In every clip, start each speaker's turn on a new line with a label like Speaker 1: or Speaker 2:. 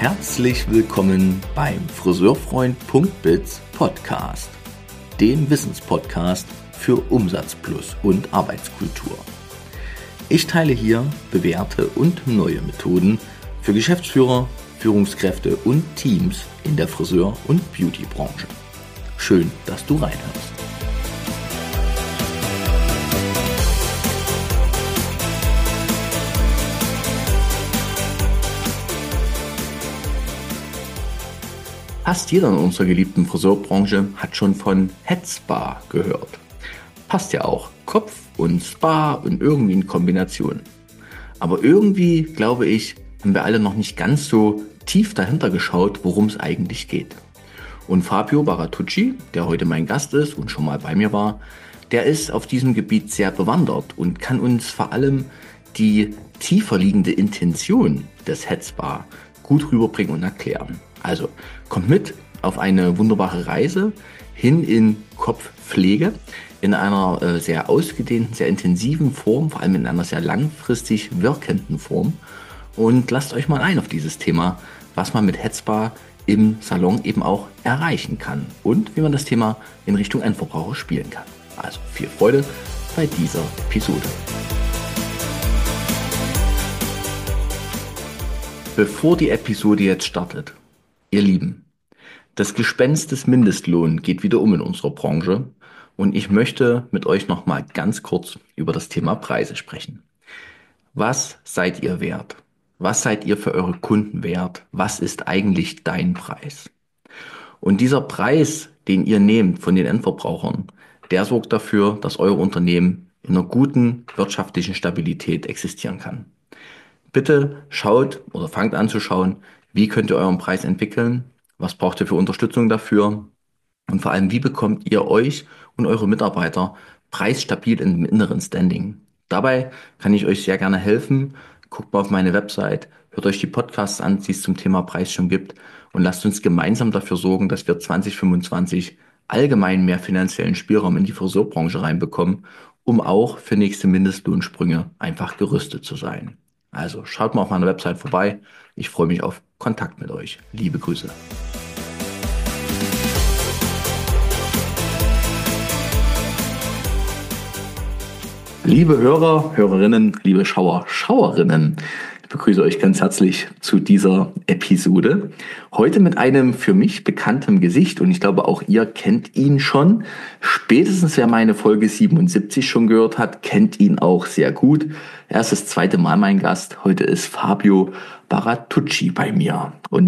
Speaker 1: Herzlich willkommen beim Friseurfreund.biz Podcast, dem Wissenspodcast für Umsatz plus und Arbeitskultur. Ich teile hier bewährte und neue Methoden für Geschäftsführer, Führungskräfte und Teams in der Friseur- und Beauty-Branche. Schön, dass du reinhörst. Fast jeder in unserer geliebten Friseurbranche hat schon von Headspa gehört. Passt ja auch, Kopf und Spa und irgendwie in Kombination. Aber irgendwie, glaube ich, haben wir alle noch nicht ganz so tief dahinter geschaut, worum es eigentlich geht. Und Fabio Baratucci, der heute mein Gast ist und schon mal bei mir war, der ist auf diesem Gebiet sehr bewandert und kann uns vor allem die tiefer liegende Intention des Headspa gut rüberbringen und erklären. Also kommt mit auf eine wunderbare Reise hin in Kopfpflege in einer sehr ausgedehnten, sehr intensiven Form, vor allem in einer sehr langfristig wirkenden Form. Und lasst euch mal ein auf dieses Thema, was man mit Headspa im Salon eben auch erreichen kann und wie man das Thema in Richtung Endverbraucher spielen kann. Also viel Freude bei dieser Episode. Bevor die Episode jetzt startet, ihr Lieben, das Gespenst des Mindestlohns geht wieder um in unserer Branche und ich möchte mit euch nochmal ganz kurz über das Thema Preise sprechen. Was seid ihr wert? Was seid ihr für eure Kunden wert? Was ist eigentlich dein Preis? Und dieser Preis, den ihr nehmt von den Endverbrauchern, der sorgt dafür, dass euer Unternehmen in einer guten wirtschaftlichen Stabilität existieren kann. Bitte schaut oder fangt an zu schauen, wie könnt ihr euren Preis entwickeln, was braucht ihr für Unterstützung dafür und vor allem, wie bekommt ihr euch und eure Mitarbeiter preisstabil im inneren Standing. Dabei kann ich euch sehr gerne helfen. Guckt mal auf meine Website, hört euch die Podcasts an, die es zum Thema Preis schon gibt und lasst uns gemeinsam dafür sorgen, dass wir 2025 allgemein mehr finanziellen Spielraum in die Friseurbranche reinbekommen, um auch für nächste Mindestlohnsprünge einfach gerüstet zu sein. Also schaut mal auf meiner Website vorbei. Ich freue mich auf Kontakt mit euch. Liebe Grüße. Liebe Hörer, Hörerinnen, liebe Schauer, Schauerinnen, ich begrüße euch ganz herzlich zu dieser Episode. Heute mit einem für mich bekannten Gesicht und ich glaube auch ihr kennt ihn schon. Spätestens wer meine Folge 77 schon gehört hat, kennt ihn auch sehr gut. Er ist das zweite Mal mein Gast. Heute ist Fabio Baratucci bei mir. Und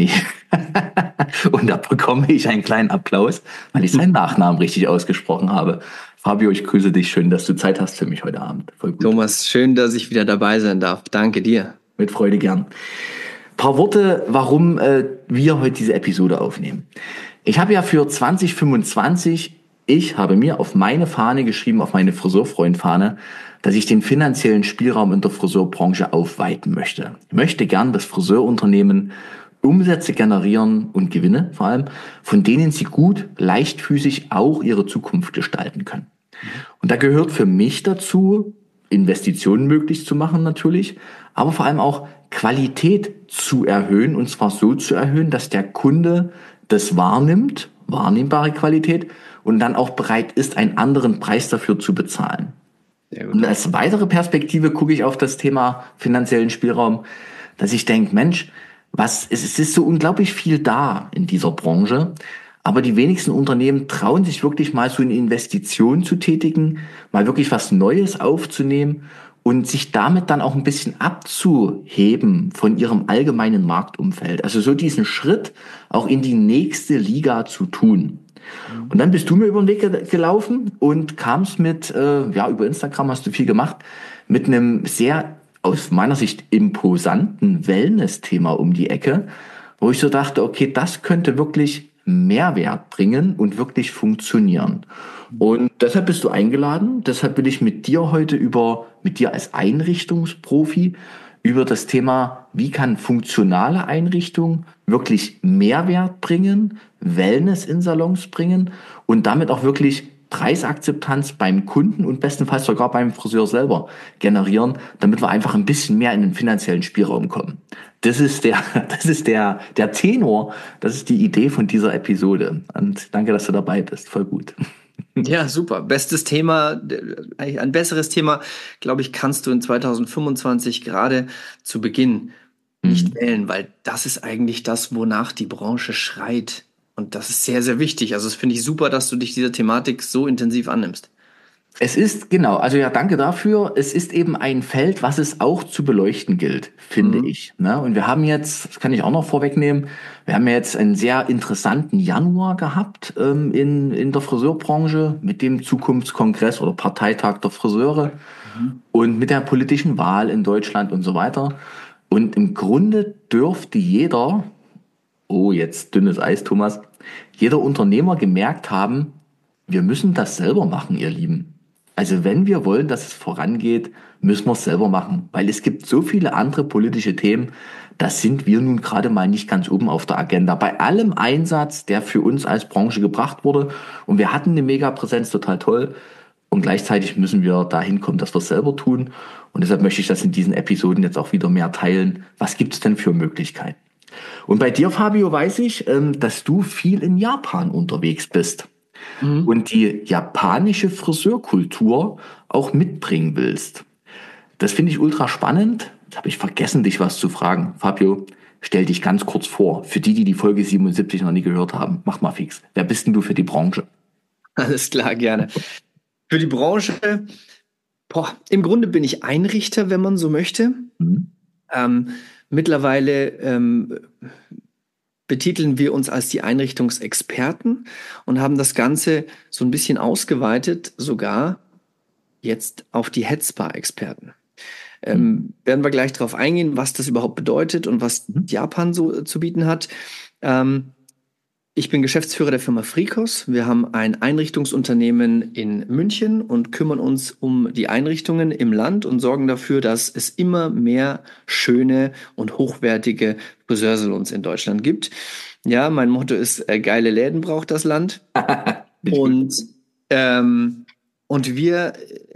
Speaker 1: da bekomme ich einen kleinen Applaus, weil ich seinen Nachnamen richtig ausgesprochen habe. Fabio, ich grüße dich. Schön, dass du Zeit hast für mich heute Abend. Voll gut.
Speaker 2: Thomas, schön, dass ich wieder dabei sein darf. Danke dir.
Speaker 1: Mit Freude gern. Ein paar Worte, warum wir heute diese Episode aufnehmen. Ich habe ja für 2025, ich habe mir auf meine Fahne geschrieben, auf meine Friseurfreund-Fahne, dass ich den finanziellen Spielraum in der Friseurbranche aufweiten möchte. Ich möchte gern, dass Friseurunternehmen Umsätze generieren und Gewinne vor allem, von denen sie gut, leichtfüßig auch ihre Zukunft gestalten können. Und da gehört für mich dazu, Investitionen möglich zu machen natürlich, aber vor allem auch Qualität zu erhöhen und zwar so zu erhöhen, dass der Kunde das wahrnimmt, wahrnehmbare Qualität und dann auch bereit ist, einen anderen Preis dafür zu bezahlen. Und als weitere Perspektive gucke ich auf das Thema finanziellen Spielraum, dass ich denke, Mensch, es ist so unglaublich viel da in dieser Branche, aber die wenigsten Unternehmen trauen sich wirklich mal so eine Investition zu tätigen, mal wirklich was Neues aufzunehmen und sich damit dann auch ein bisschen abzuheben von ihrem allgemeinen Marktumfeld. Also so diesen Schritt auch in die nächste Liga zu tun. Und dann bist du mir über den Weg gelaufen und kamst mit, über Instagram hast du viel gemacht, mit einem sehr aus meiner Sicht imposanten Wellness-Thema um die Ecke, wo ich so dachte, okay, das könnte wirklich Mehrwert bringen und wirklich funktionieren. Und deshalb bist du eingeladen, deshalb will ich mit dir heute mit dir als Einrichtungsprofi über das Thema, wie kann funktionale Einrichtung wirklich Mehrwert bringen, Wellness in Salons bringen und damit auch wirklich Preisakzeptanz beim Kunden und bestenfalls sogar beim Friseur selber generieren, damit wir einfach ein bisschen mehr in den finanziellen Spielraum kommen. Das ist der Tenor, das ist die Idee von dieser Episode. Und danke, dass du dabei bist. Voll gut.
Speaker 2: Ja, super. Bestes Thema, ein besseres Thema, glaube ich, kannst du in 2025 gerade zu Beginn nicht wählen, weil das ist eigentlich das, wonach die Branche schreit. Und das ist sehr, sehr wichtig. Also das finde ich super, dass du dich dieser Thematik so intensiv annimmst.
Speaker 1: Es ist, genau, also ja, danke dafür. Es ist eben ein Feld, was es auch zu beleuchten gilt, finde ich. Ne? Und wir haben jetzt, das kann ich auch noch vorwegnehmen, wir haben jetzt einen sehr interessanten Januar gehabt in der Friseurbranche mit dem Zukunftskongress oder Parteitag der Friseure und mit der politischen Wahl in Deutschland und so weiter. Und im Grunde dürfte jeder, oh, jetzt dünnes Eis, Thomas, jeder Unternehmer gemerkt haben, wir müssen das selber machen, ihr Lieben. Also wenn wir wollen, dass es vorangeht, müssen wir es selber machen, weil es gibt so viele andere politische Themen, da sind wir nun gerade mal nicht ganz oben auf der Agenda. Bei allem Einsatz, der für uns als Branche gebracht wurde, und wir hatten eine Megapräsenz, total toll, und gleichzeitig müssen wir dahin kommen, dass wir es selber tun. Und deshalb möchte ich das in diesen Episoden jetzt auch wieder mehr teilen. Was gibt es denn für Möglichkeiten? Und bei dir, Fabio, weiß ich, dass du viel in Japan unterwegs bist und die japanische Friseurkultur auch mitbringen willst. Das finde ich ultra spannend. Jetzt habe ich vergessen, dich was zu fragen. Fabio, stell dich ganz kurz vor. Für die die Folge 77 noch nie gehört haben, mach mal fix. Wer bist denn du für die Branche?
Speaker 2: Alles klar, gerne. Für die Branche, im Grunde bin ich Einrichter, wenn man so möchte. Mittlerweile betiteln wir uns als die Einrichtungsexperten und haben das Ganze so ein bisschen ausgeweitet, sogar jetzt auf die Headspa-Experten. Werden wir gleich darauf eingehen, was das überhaupt bedeutet und was Japan so zu bieten hat. Ich bin Geschäftsführer der Firma Frikos. Wir haben ein Einrichtungsunternehmen in München und kümmern uns um die Einrichtungen im Land und sorgen dafür, dass es immer mehr schöne und hochwertige Friseursalons in Deutschland gibt. Ja, mein Motto ist, geile Läden braucht das Land. Und wir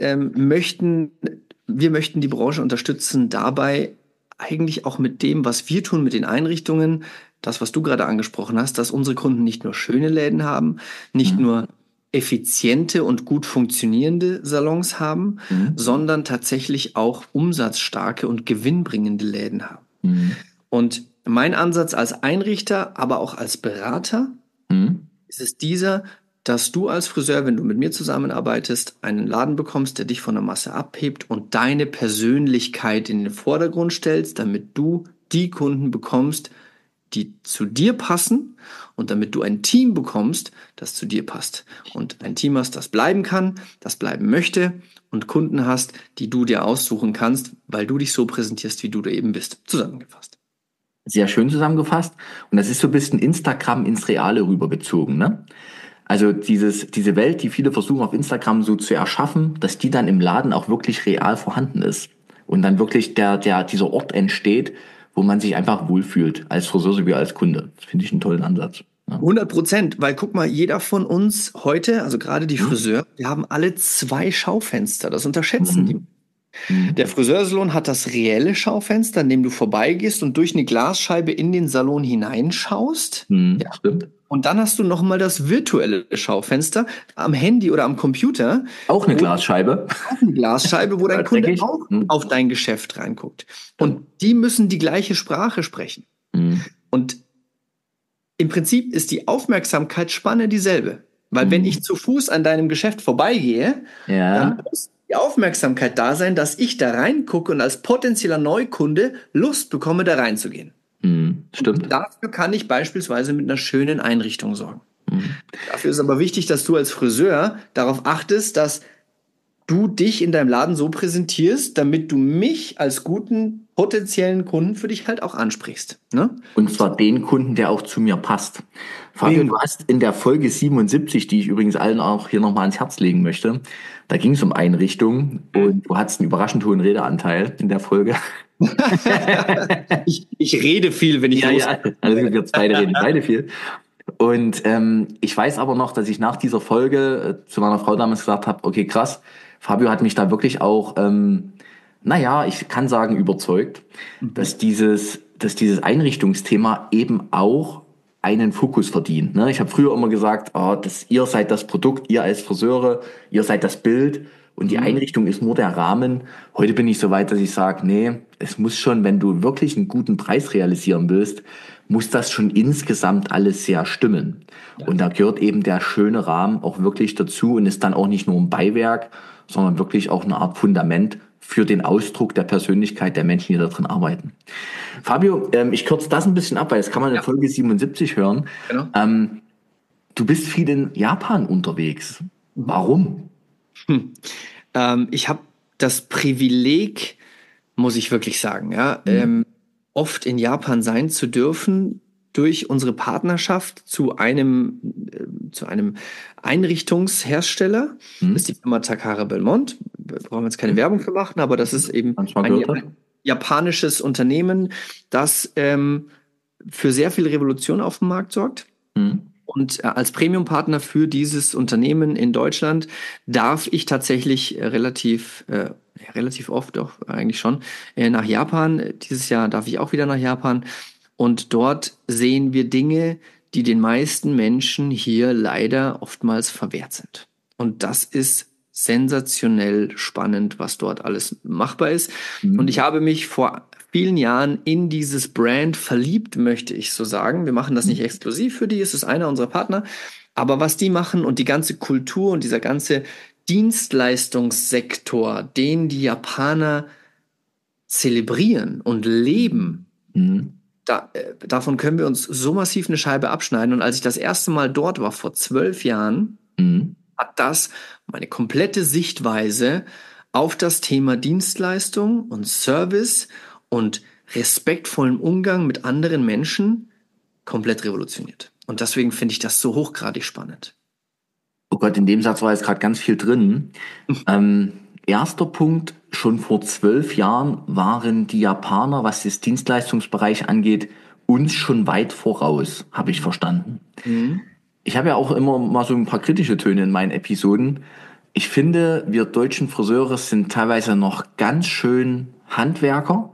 Speaker 2: möchten die Branche unterstützen, dabei eigentlich auch mit dem, was wir tun mit den Einrichtungen, das, was du gerade angesprochen hast, dass unsere Kunden nicht nur schöne Läden haben, nicht nur effiziente und gut funktionierende Salons haben, sondern tatsächlich auch umsatzstarke und gewinnbringende Läden haben. Und mein Ansatz als Einrichter, aber auch als Berater, ist es dieser, dass du als Friseur, wenn du mit mir zusammenarbeitest, einen Laden bekommst, der dich von der Masse abhebt und deine Persönlichkeit in den Vordergrund stellst, damit du die Kunden bekommst, die zu dir passen und damit du ein Team bekommst, das zu dir passt. Und ein Team hast, das bleiben kann, das bleiben möchte und Kunden hast, die du dir aussuchen kannst, weil du dich so präsentierst, wie du da eben bist. Zusammengefasst.
Speaker 1: Sehr schön zusammengefasst. Und das ist so ein bisschen Instagram ins Reale rübergezogen, ne? Also diese Welt, die viele versuchen auf Instagram so zu erschaffen, dass die dann im Laden auch wirklich real vorhanden ist. Und dann wirklich dieser Ort entsteht, wo man sich einfach wohlfühlt, als Friseur sowie als Kunde. Das finde ich einen tollen Ansatz. Ja.
Speaker 2: 100%, weil guck mal, jeder von uns heute, also gerade die Friseure, wir haben alle 2 Schaufenster, das unterschätzen die. Der Friseursalon hat das reelle Schaufenster, an dem du vorbeigehst und durch eine Glasscheibe in den Salon hineinschaust.
Speaker 1: Ja, stimmt.
Speaker 2: Und dann hast du nochmal das virtuelle Schaufenster am Handy oder am Computer.
Speaker 1: Auch eine Glasscheibe.
Speaker 2: Auch eine Glasscheibe, wo dein Kunde auch auf dein Geschäft reinguckt. Und die müssen die gleiche Sprache sprechen. Und im Prinzip ist die Aufmerksamkeitsspanne dieselbe. Weil wenn ich zu Fuß an deinem Geschäft vorbeigehe, dann muss die Aufmerksamkeit da sein, dass ich da reingucke und als potenzieller Neukunde Lust bekomme, da reinzugehen.
Speaker 1: Stimmt.
Speaker 2: Und dafür kann ich beispielsweise mit einer schönen Einrichtung sorgen. Dafür ist aber wichtig, dass du als Friseur darauf achtest, dass du dich in deinem Laden so präsentierst, damit du mich als guten potenziellen Kunden für dich halt auch ansprichst. Ne?
Speaker 1: Und zwar den Kunden, der auch zu mir passt. Fabio, du hast in der Folge 77, die ich übrigens allen auch hier nochmal ans Herz legen möchte, da ging es um Einrichtungen und du hattest einen überraschend hohen Redeanteil in der Folge.
Speaker 2: ich rede viel, wenn ich
Speaker 1: also wir beide reden beide viel. Und ich weiß aber noch, dass ich nach dieser Folge zu meiner Frau damals gesagt habe, okay, krass, Fabio hat mich da wirklich auch, naja, ich kann sagen, überzeugt,
Speaker 2: Mhm.
Speaker 1: dass dieses Einrichtungsthema eben auch einen Fokus verdient. Ne? Ich habe früher immer gesagt, ihr seid das Produkt, ihr als Friseure, ihr seid das Bild und die
Speaker 2: Mhm.
Speaker 1: Einrichtung ist nur der Rahmen. Heute bin ich so weit, dass ich sage, nee, es muss schon, wenn du wirklich einen guten Preis realisieren willst, muss das schon insgesamt alles sehr stimmen.
Speaker 2: Ja.
Speaker 1: Und da gehört eben der schöne Rahmen auch wirklich dazu und ist dann auch nicht nur ein Beiwerk, sondern wirklich auch eine Art Fundament für den Ausdruck der Persönlichkeit der Menschen, die da drin arbeiten. Fabio, ich kürze das ein bisschen ab, weil das kann man in
Speaker 2: Ja,
Speaker 1: Folge 77 hören.
Speaker 2: genau.
Speaker 1: Du bist viel in Japan unterwegs.
Speaker 2: Mhm.
Speaker 1: Warum?
Speaker 2: Hm. Ich habe das Privileg, muss ich wirklich sagen, ja,
Speaker 1: Hm,
Speaker 2: oft in Japan sein zu dürfen durch unsere Partnerschaft zu einem Einrichtungshersteller. Das ist
Speaker 1: hm,
Speaker 2: die Firma Takara Belmont. Wir brauchen jetzt keine
Speaker 1: hm.
Speaker 2: Werbung für machen, aber das ist eben
Speaker 1: Manchmal
Speaker 2: ein
Speaker 1: gehört habe.
Speaker 2: japanisches Unternehmen, das für sehr viel Revolution auf dem Markt sorgt.
Speaker 1: Hm,
Speaker 2: Und als Premium-Partner für dieses Unternehmen in Deutschland darf ich tatsächlich relativ oft, doch eigentlich schon, nach Japan. Dieses Jahr darf ich auch wieder nach Japan. Und dort sehen wir Dinge, die den meisten Menschen hier leider oftmals verwehrt sind. Und das ist sensationell spannend, was dort alles machbar ist. Und ich
Speaker 1: hm,
Speaker 2: habe mich vor vielen Jahren in dieses Brand verliebt, möchte ich so sagen. Wir machen das nicht
Speaker 1: hm,
Speaker 2: exklusiv für die, es ist einer unserer Partner. Aber was die machen und die ganze Kultur und dieser ganze Dienstleistungssektor, den die Japaner zelebrieren und leben,
Speaker 1: hm,
Speaker 2: davon können wir uns so massiv eine Scheibe abschneiden. Und als ich das erste Mal dort war, vor 12 Jahren,
Speaker 1: hm.
Speaker 2: hat das meine komplette Sichtweise auf das Thema Dienstleistung und Service und respektvollen Umgang mit anderen Menschen komplett revolutioniert. Und deswegen finde ich das so hochgradig spannend.
Speaker 1: Oh Gott, in dem Satz war jetzt gerade ganz viel drin. Ähm, Erster Punkt, schon vor 12 Jahren waren die Japaner, was das Dienstleistungsbereich angeht, uns schon weit voraus, habe ich verstanden.
Speaker 2: Mhm.
Speaker 1: Ich habe ja auch immer mal so ein paar kritische Töne in meinen Episoden. Ich finde, wir deutschen Friseure sind teilweise noch ganz schön Handwerker,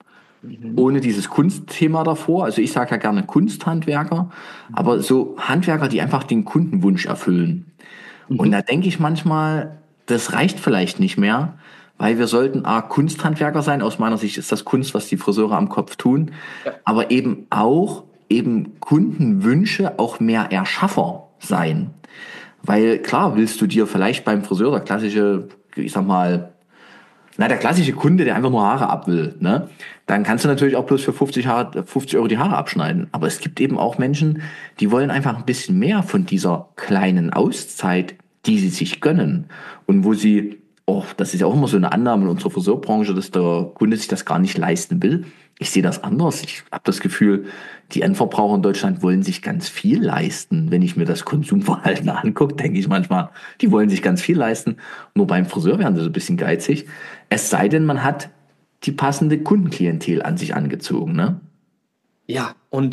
Speaker 2: Mhm.
Speaker 1: ohne dieses Kunstthema davor. Also ich sage ja gerne Kunsthandwerker, aber so Handwerker, die einfach den Kundenwunsch erfüllen. Und
Speaker 2: Mhm.
Speaker 1: da denke ich manchmal, das reicht vielleicht nicht mehr, weil wir sollten Kunsthandwerker sein. Aus meiner Sicht ist das Kunst, was die Friseure am Kopf tun,
Speaker 2: Ja.
Speaker 1: aber eben auch eben Kundenwünsche auch mehr Erschaffer sein. Weil klar willst du dir vielleicht beim Friseur der klassische, ich sag mal, der klassische Kunde, der einfach nur Haare ab will, ne? Dann kannst du natürlich auch bloß für 50 Euro die Haare abschneiden. Aber es gibt eben auch Menschen, die wollen einfach ein bisschen mehr von dieser kleinen Auszeit, die sie sich gönnen. Und wo sie, das ist ja auch immer so eine Annahme in unserer Friseurbranche, dass der Kunde sich das gar nicht leisten will. Ich sehe das anders. Ich habe das Gefühl, die Endverbraucher in Deutschland wollen sich ganz viel leisten. Wenn ich mir das Konsumverhalten angucke, denke ich manchmal, die wollen sich ganz viel leisten. Nur beim Friseur werden sie so ein bisschen geizig. Es sei denn, man hat die passende Kundenklientel an sich angezogen, ne?
Speaker 2: Ja,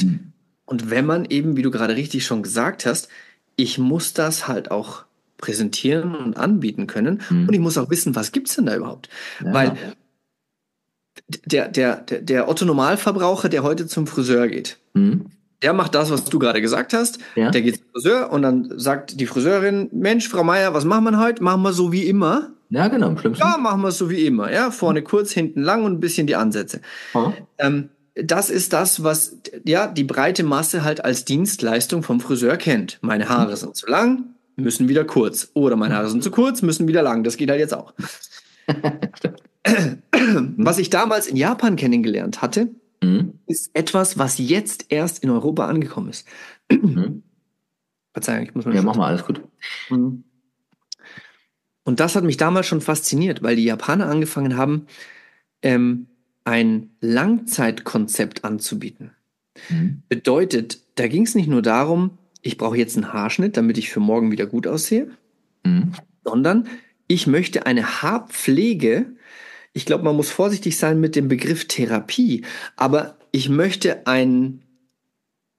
Speaker 2: und wenn man eben, wie du gerade richtig schon gesagt hast, ich muss das halt auch präsentieren und anbieten können und ich
Speaker 1: Hm.
Speaker 2: muss auch wissen, was gibt's denn da überhaupt?
Speaker 1: Ja,
Speaker 2: Weil
Speaker 1: genau.
Speaker 2: der Otto-Normalverbraucher, der heute zum Friseur geht,
Speaker 1: Hm.
Speaker 2: der macht das, was du gerade gesagt hast. Der
Speaker 1: Ja?
Speaker 2: geht zum Friseur und dann sagt die Friseurin, Mensch, Frau Meier, was machen wir heute? Machen wir so wie immer?
Speaker 1: Ja, genau, im
Speaker 2: Ja,
Speaker 1: schlimmsten.
Speaker 2: machen wir es so wie immer. Ja, vorne kurz, hinten lang und ein bisschen die Ansätze.
Speaker 1: Ja.
Speaker 2: Das ist das, was ja die breite Masse halt als Dienstleistung vom Friseur kennt. Meine Haare sind zu lang, müssen wieder kurz. Oder meine Haare sind zu kurz, müssen wieder lang. Das geht halt jetzt auch. Was
Speaker 1: Hm.
Speaker 2: ich damals in Japan kennengelernt hatte,
Speaker 1: Hm.
Speaker 2: ist etwas, was jetzt erst in Europa angekommen ist.
Speaker 1: Hm.
Speaker 2: Verzeihung, ich muss mal
Speaker 1: Ja, mach
Speaker 2: schlucken.
Speaker 1: mal, alles gut.
Speaker 2: Mhm. Und das hat mich damals schon fasziniert, weil die Japaner angefangen haben, ähm, ein Langzeitkonzept anzubieten.
Speaker 1: Hm.
Speaker 2: Bedeutet, da ging es nicht nur darum, ich brauche jetzt einen Haarschnitt, damit ich für morgen wieder gut aussehe,
Speaker 1: Hm.
Speaker 2: sondern ich möchte eine Haarpflege. Ich glaube, man muss vorsichtig sein mit dem Begriff Therapie, aber ich möchte einen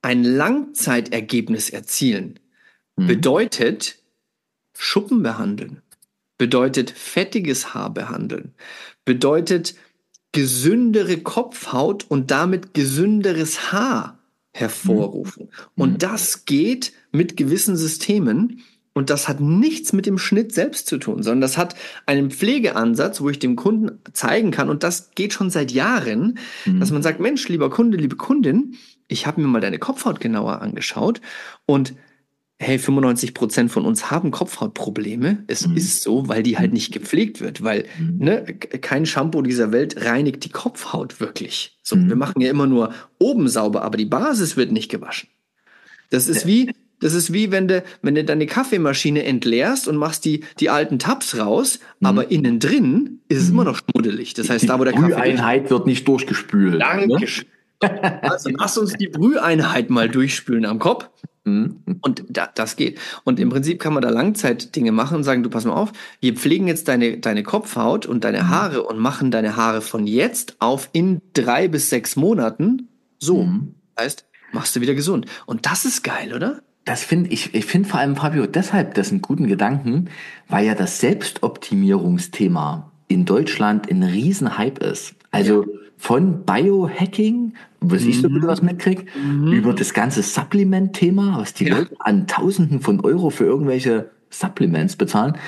Speaker 2: ein Langzeitergebnis erzielen, bedeutet Schuppen behandeln, bedeutet fettiges Haar behandeln, bedeutet gesündere Kopfhaut und damit gesünderes Haar hervorrufen. Und das geht mit gewissen Systemen und das hat nichts mit dem Schnitt selbst zu tun, sondern das hat einen Pflegeansatz, wo ich dem Kunden zeigen kann und das geht schon seit Jahren, dass man sagt, Mensch, lieber Kunde, liebe Kundin, ich habe mir mal deine Kopfhaut genauer angeschaut und hey, 95% von uns haben Kopfhautprobleme. Es ist so, weil die halt nicht gepflegt wird, weil kein Shampoo dieser Welt reinigt die Kopfhaut wirklich. So, wir machen ja immer nur oben sauber, aber die Basis wird nicht gewaschen. Das ist wie wenn du deine Kaffeemaschine entleerst und machst die alten Tabs raus, aber innen drin ist es immer noch schmuddelig. Das heißt, da wo der Kaffee...
Speaker 1: Die Brüheinheit wird nicht durchgespült.
Speaker 2: Dankeschön. Ne? Also lass uns die Brüheinheit mal durchspülen am Kopf. Und das geht. Und im Prinzip kann man da Langzeitdinge machen und sagen, du pass mal auf, wir pflegen jetzt deine Kopfhaut und deine Haare und machen deine Haare von jetzt auf in 3 bis 6 Monaten so. Heißt, machst du wieder gesund. Und das ist geil, oder?
Speaker 1: Das finde ich finde vor allem, Fabio, deshalb das einen guten Gedanken, weil ja das Selbstoptimierungsthema in Deutschland ein Riesenhype ist. Also von Biohacking, was ich so ein bisschen was mitkriege, über das ganze Supplement-Thema, was die Leute an Tausenden von Euro für irgendwelche Supplements bezahlen,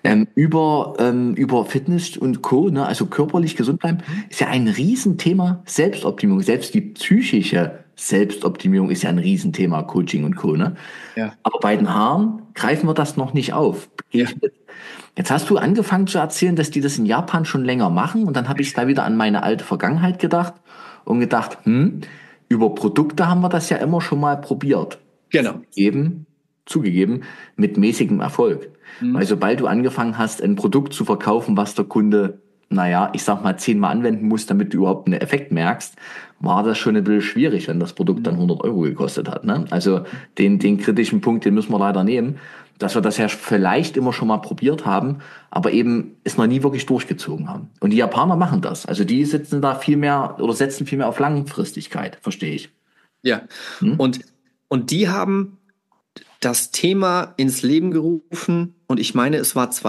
Speaker 1: über Fitness und Co., ne, also körperlich gesund bleiben, ist ja ein Riesenthema Selbstoptimierung. Selbst die psychische Selbstoptimierung ist ja ein Riesenthema, Coaching und Co., ne? Ja. Aber bei den Haaren greifen wir das noch nicht auf. Jetzt hast du angefangen zu erzählen, dass die das in Japan schon länger machen und dann habe ich da wieder an meine alte Vergangenheit gedacht und gedacht, über Produkte haben wir das ja immer schon mal probiert.
Speaker 2: Genau.
Speaker 1: Zugegeben, mit mäßigem Erfolg. Weil sobald du angefangen hast, ein Produkt zu verkaufen, was der Kunde, naja, ich sag mal 10-mal anwenden muss, damit du überhaupt einen Effekt merkst, war das schon ein bisschen schwierig, wenn das Produkt dann 100 Euro gekostet hat. Ne? Also den kritischen Punkt, den müssen wir leider nehmen, dass wir das ja vielleicht immer schon mal probiert haben, aber eben es noch nie wirklich durchgezogen haben. Und die Japaner machen das. Also die sitzen da viel mehr oder setzen viel mehr auf Langfristigkeit, verstehe ich.
Speaker 2: Ja, und die haben das Thema ins Leben gerufen und ich meine, es war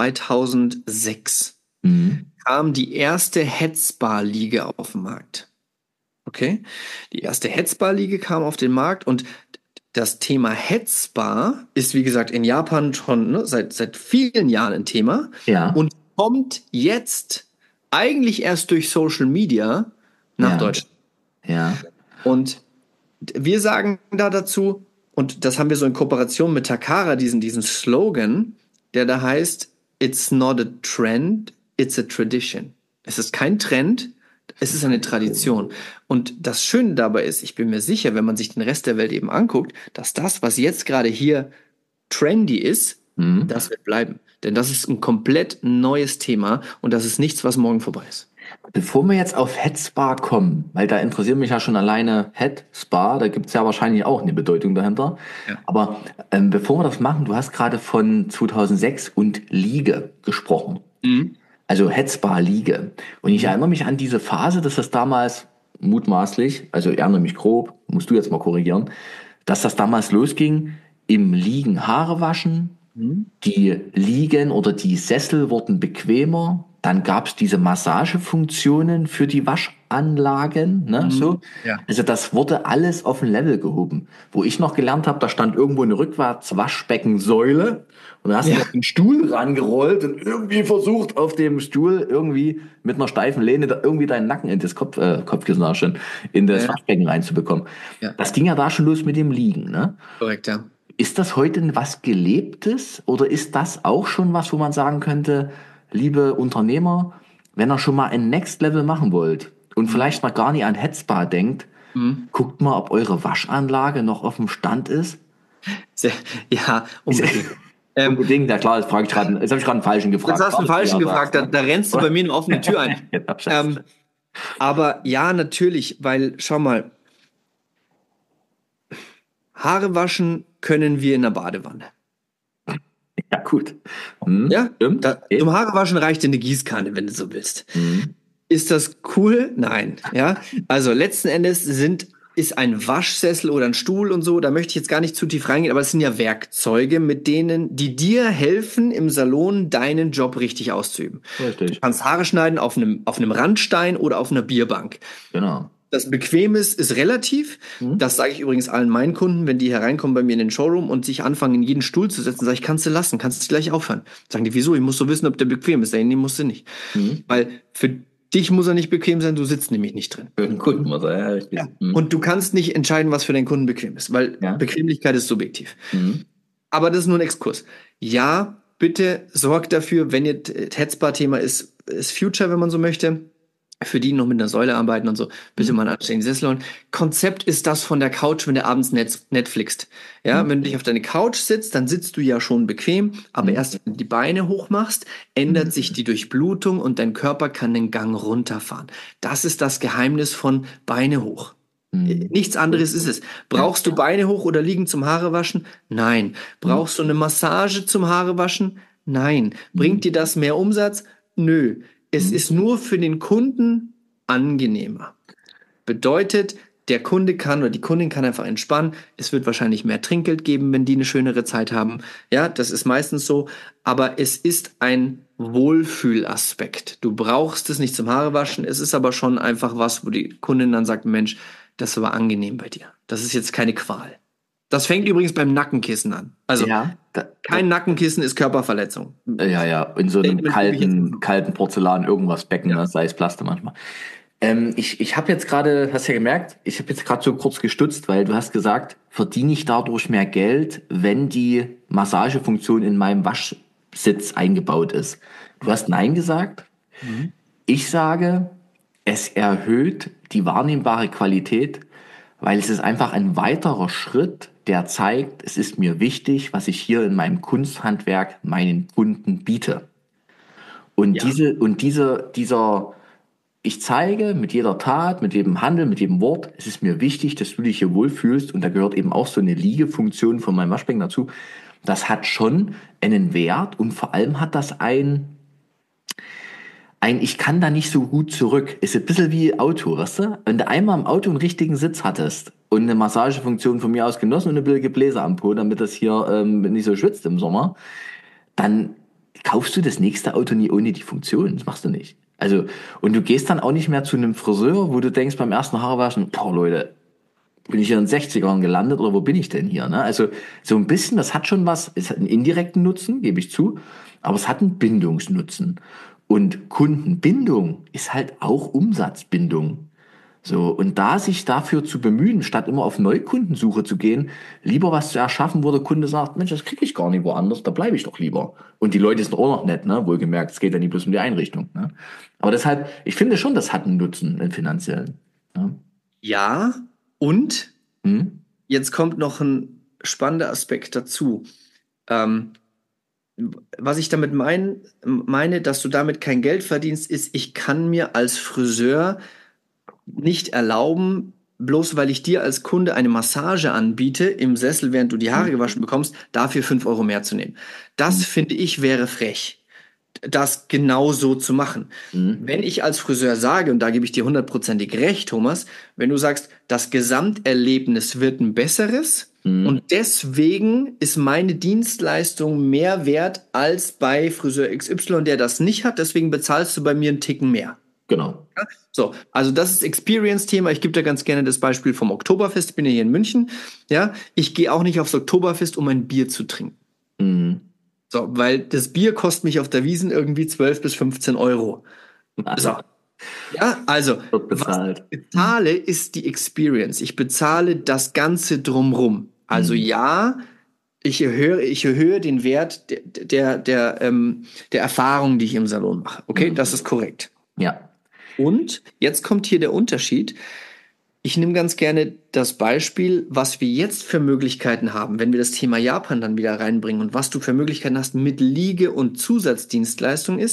Speaker 2: 2006, kam die erste Headspa-Liege auf den Markt. Okay? Die erste Headspa-Liege kam auf den Markt und das Thema Headspa ist, wie gesagt, in Japan schon seit vielen Jahren ein Thema und kommt jetzt eigentlich erst durch Social Media nach Deutschland.
Speaker 1: Ja.
Speaker 2: Und wir sagen da dazu, und das haben wir so in Kooperation mit Takara, diesen Slogan, der da heißt, it's not a trend, it's a tradition. Es ist kein Trend, es ist eine Tradition. Und das Schöne dabei ist, ich bin mir sicher, wenn man sich den Rest der Welt eben anguckt, dass das, was jetzt gerade hier trendy ist, das wird bleiben. Denn das ist ein komplett neues Thema und das ist nichts, was morgen vorbei ist.
Speaker 1: Bevor wir jetzt auf Headspa kommen, weil da interessiert mich ja schon alleine Headspa, da gibt's ja wahrscheinlich auch eine Bedeutung dahinter. Ja. Aber bevor wir das machen, du hast gerade von 2006 und Liege gesprochen. Also Headspa-Liege. Und ich erinnere mich an diese Phase, dass das damals mutmaßlich, also ich erinnere mich grob, musst du jetzt mal korrigieren, dass das damals losging, im Liegen Haare waschen, die Liegen oder die Sessel wurden bequemer, dann gab's diese Massagefunktionen für die Waschanlagen, ne, so. Ja. Also das wurde alles auf ein Level gehoben. Wo ich noch gelernt habe, da stand irgendwo eine Rückwärts-Waschbeckensäule und da hast du auf den Stuhl rangerollt und irgendwie versucht, auf dem Stuhl irgendwie mit einer steifen Lehne da irgendwie deinen Nacken in das Kopfkissen auch schon in das Waschbecken reinzubekommen. Ja. Das ging ja da schon los mit dem Liegen, ne?
Speaker 2: Korrekt, ja.
Speaker 1: Ist das heute was Gelebtes oder ist das auch schon was, wo man sagen könnte, liebe Unternehmer, wenn ihr schon mal ein Next Level machen wollt und vielleicht mal gar nicht an Headspa denkt, guckt mal, ob eure Waschanlage noch auf dem Stand ist.
Speaker 2: Ja, unbedingt.
Speaker 1: Unbedingt, ja klar, jetzt habe ich gerade einen Falschen gefragt.
Speaker 2: Jetzt hast du einen Falschen gefragt, da rennst du bei mir eine offene Tür ein. Aber ja, natürlich, weil, schau mal, Haare waschen können wir in der Badewanne.
Speaker 1: Ja, gut.
Speaker 2: Ja, zum Haarewaschen reicht dir eine Gießkanne, wenn du so willst. Ist das cool? Nein. Ja, also letzten Endes sind ist ein Waschsessel oder ein Stuhl und so, da möchte ich jetzt gar nicht zu tief reingehen, aber es sind ja Werkzeuge, mit denen, die dir helfen, im Salon deinen Job richtig auszuüben. Du
Speaker 1: Richtig.
Speaker 2: kannst Haare schneiden auf einem Randstein oder auf einer Bierbank.
Speaker 1: Genau.
Speaker 2: Das bequem ist relativ.
Speaker 1: Mhm.
Speaker 2: Das sage ich übrigens allen meinen Kunden, wenn die hereinkommen bei mir in den Showroom und sich anfangen, in jeden Stuhl zu setzen, sage ich, kannst du lassen, kannst du gleich aufhören. Sagen die, wieso? Ich muss so wissen, ob der bequem ist. Nee, musst du nicht.
Speaker 1: Mhm.
Speaker 2: Weil für dich muss er nicht bequem sein, du sitzt nämlich nicht drin.
Speaker 1: Für den Kunden muss er, ja, richtig.
Speaker 2: Ja.
Speaker 1: Mhm.
Speaker 2: Und du kannst nicht entscheiden, was für deinen Kunden bequem ist, weil
Speaker 1: Ja.
Speaker 2: Bequemlichkeit ist subjektiv.
Speaker 1: Mhm.
Speaker 2: Aber das ist nur ein Exkurs. Ja, bitte sorgt dafür, wenn ihr Headspa-Thema ist Future, wenn man so möchte, für die noch mit einer Säule arbeiten und so, bitte mal einen anständigen Sessel holen. Konzept ist das von der Couch, wenn du abends Netflixt. Ja, wenn du dich auf deine Couch sitzt, dann sitzt du ja schon bequem, aber erst wenn du die Beine hoch machst, ändert sich die Durchblutung und dein Körper kann den Gang runterfahren. Das ist das Geheimnis von Beine hoch. Nichts anderes ist es. Brauchst du Beine hoch oder liegen zum Haarewaschen? Nein. Brauchst du eine Massage zum Haarewaschen? Nein. Bringt dir das mehr Umsatz? Nö. Es ist nur für den Kunden angenehmer. Bedeutet, der Kunde kann oder die Kundin kann einfach entspannen. Es wird wahrscheinlich mehr Trinkgeld geben, wenn die eine schönere Zeit haben. Ja, das ist meistens so. Aber es ist ein Wohlfühlaspekt. Du brauchst es nicht zum Haarewaschen. Es ist aber schon einfach was, wo die Kundin dann sagt, Mensch, das war angenehm bei dir. Das ist jetzt keine Qual. Das fängt übrigens beim Nackenkissen an. Also
Speaker 1: Ja,
Speaker 2: kein Nackenkissen ist Körperverletzung.
Speaker 1: ja, in so einem
Speaker 2: Statement gebe ich jetzt
Speaker 1: kalten Porzellan irgendwas Becken, ne, sei es Plaste manchmal. Ich habe jetzt gerade, hast ja gemerkt, ich habe jetzt gerade so kurz gestutzt, weil du hast gesagt, verdiene ich dadurch mehr Geld, wenn die Massagefunktion in meinem Waschsitz eingebaut ist. Du hast Nein gesagt.
Speaker 2: Mhm.
Speaker 1: Ich sage, es erhöht die wahrnehmbare Qualität, weil es ist einfach ein weiterer Schritt, der zeigt, es ist mir wichtig, was ich hier in meinem Kunsthandwerk meinen Kunden biete. Und
Speaker 2: Ja.
Speaker 1: dieser, ich zeige mit jeder Tat, mit jedem Handeln, mit jedem Wort, es ist mir wichtig, dass du dich hier wohlfühlst. Und da gehört eben auch so eine Liegefunktion von meinem Waschbecken dazu. Das hat schon einen Wert und vor allem hat das ich kann da nicht so gut zurück. Ist ein bisschen wie Auto, weißt du? Wenn du einmal im Auto einen richtigen Sitz hattest und eine Massagefunktion von mir aus genossen und eine billige Bläser am Po, damit das hier nicht so schwitzt im Sommer, dann kaufst du das nächste Auto nie ohne die Funktion. Das machst du nicht. Also, und du gehst dann auch nicht mehr zu einem Friseur, wo du denkst beim ersten Haarwaschen, boah Leute, bin ich hier in den 60ern gelandet oder wo bin ich denn hier? Ne? Also so ein bisschen, das hat schon was, es hat einen indirekten Nutzen, gebe ich zu, aber es hat einen Bindungsnutzen. Und Kundenbindung ist halt auch Umsatzbindung. So, und da sich dafür zu bemühen, statt immer auf Neukundensuche zu gehen, lieber was zu erschaffen, wo der Kunde sagt, Mensch, das kriege ich gar nicht woanders, da bleibe ich doch lieber. Und die Leute sind auch noch nett, ne? Wohlgemerkt, es geht ja nicht bloß um die Einrichtung. Ne? Aber deshalb, ich finde schon, das hat einen Nutzen, einen finanziellen. Ne?
Speaker 2: Ja, und
Speaker 1: Hm?
Speaker 2: jetzt kommt noch ein spannender Aspekt dazu. Ähm, was ich damit meine, dass du damit kein Geld verdienst, ist, ich kann mir als Friseur nicht erlauben, bloß weil ich dir als Kunde eine Massage anbiete im Sessel, während du die Haare gewaschen bekommst, dafür 5 Euro mehr zu nehmen. Das finde ich wäre frech, das genau so zu machen.
Speaker 1: Hm?
Speaker 2: Wenn ich als Friseur sage, und da gebe ich dir hundertprozentig recht, Thomas, wenn du sagst, das Gesamterlebnis wird ein besseres und deswegen ist meine Dienstleistung mehr wert als bei Friseur XY, der das nicht hat, deswegen bezahlst du bei mir einen Ticken mehr.
Speaker 1: Genau.
Speaker 2: So, also das ist Experience-Thema. Ich gebe da ganz gerne das Beispiel vom Oktoberfest. Ich bin ja hier in München. Ja, ich gehe auch nicht aufs Oktoberfest, um ein Bier zu trinken.
Speaker 1: Hm.
Speaker 2: So, weil das Bier kostet mich auf der Wiesn irgendwie 12 bis 15 Euro. So. Ja, also,
Speaker 1: Wird
Speaker 2: was
Speaker 1: bezahlt.
Speaker 2: ich bezahle, ist die Experience. Ich bezahle das Ganze drumrum. Also ja, ich erhöhe den Wert der Erfahrung, die ich im Salon mache. Okay, das ist korrekt.
Speaker 1: Ja.
Speaker 2: Und jetzt kommt hier der Unterschied. Ich nehme ganz gerne das Beispiel, was wir jetzt für Möglichkeiten haben, wenn wir das Thema Japan dann wieder reinbringen und was du für Möglichkeiten hast mit Liege- und Zusatzdienstleistung ist,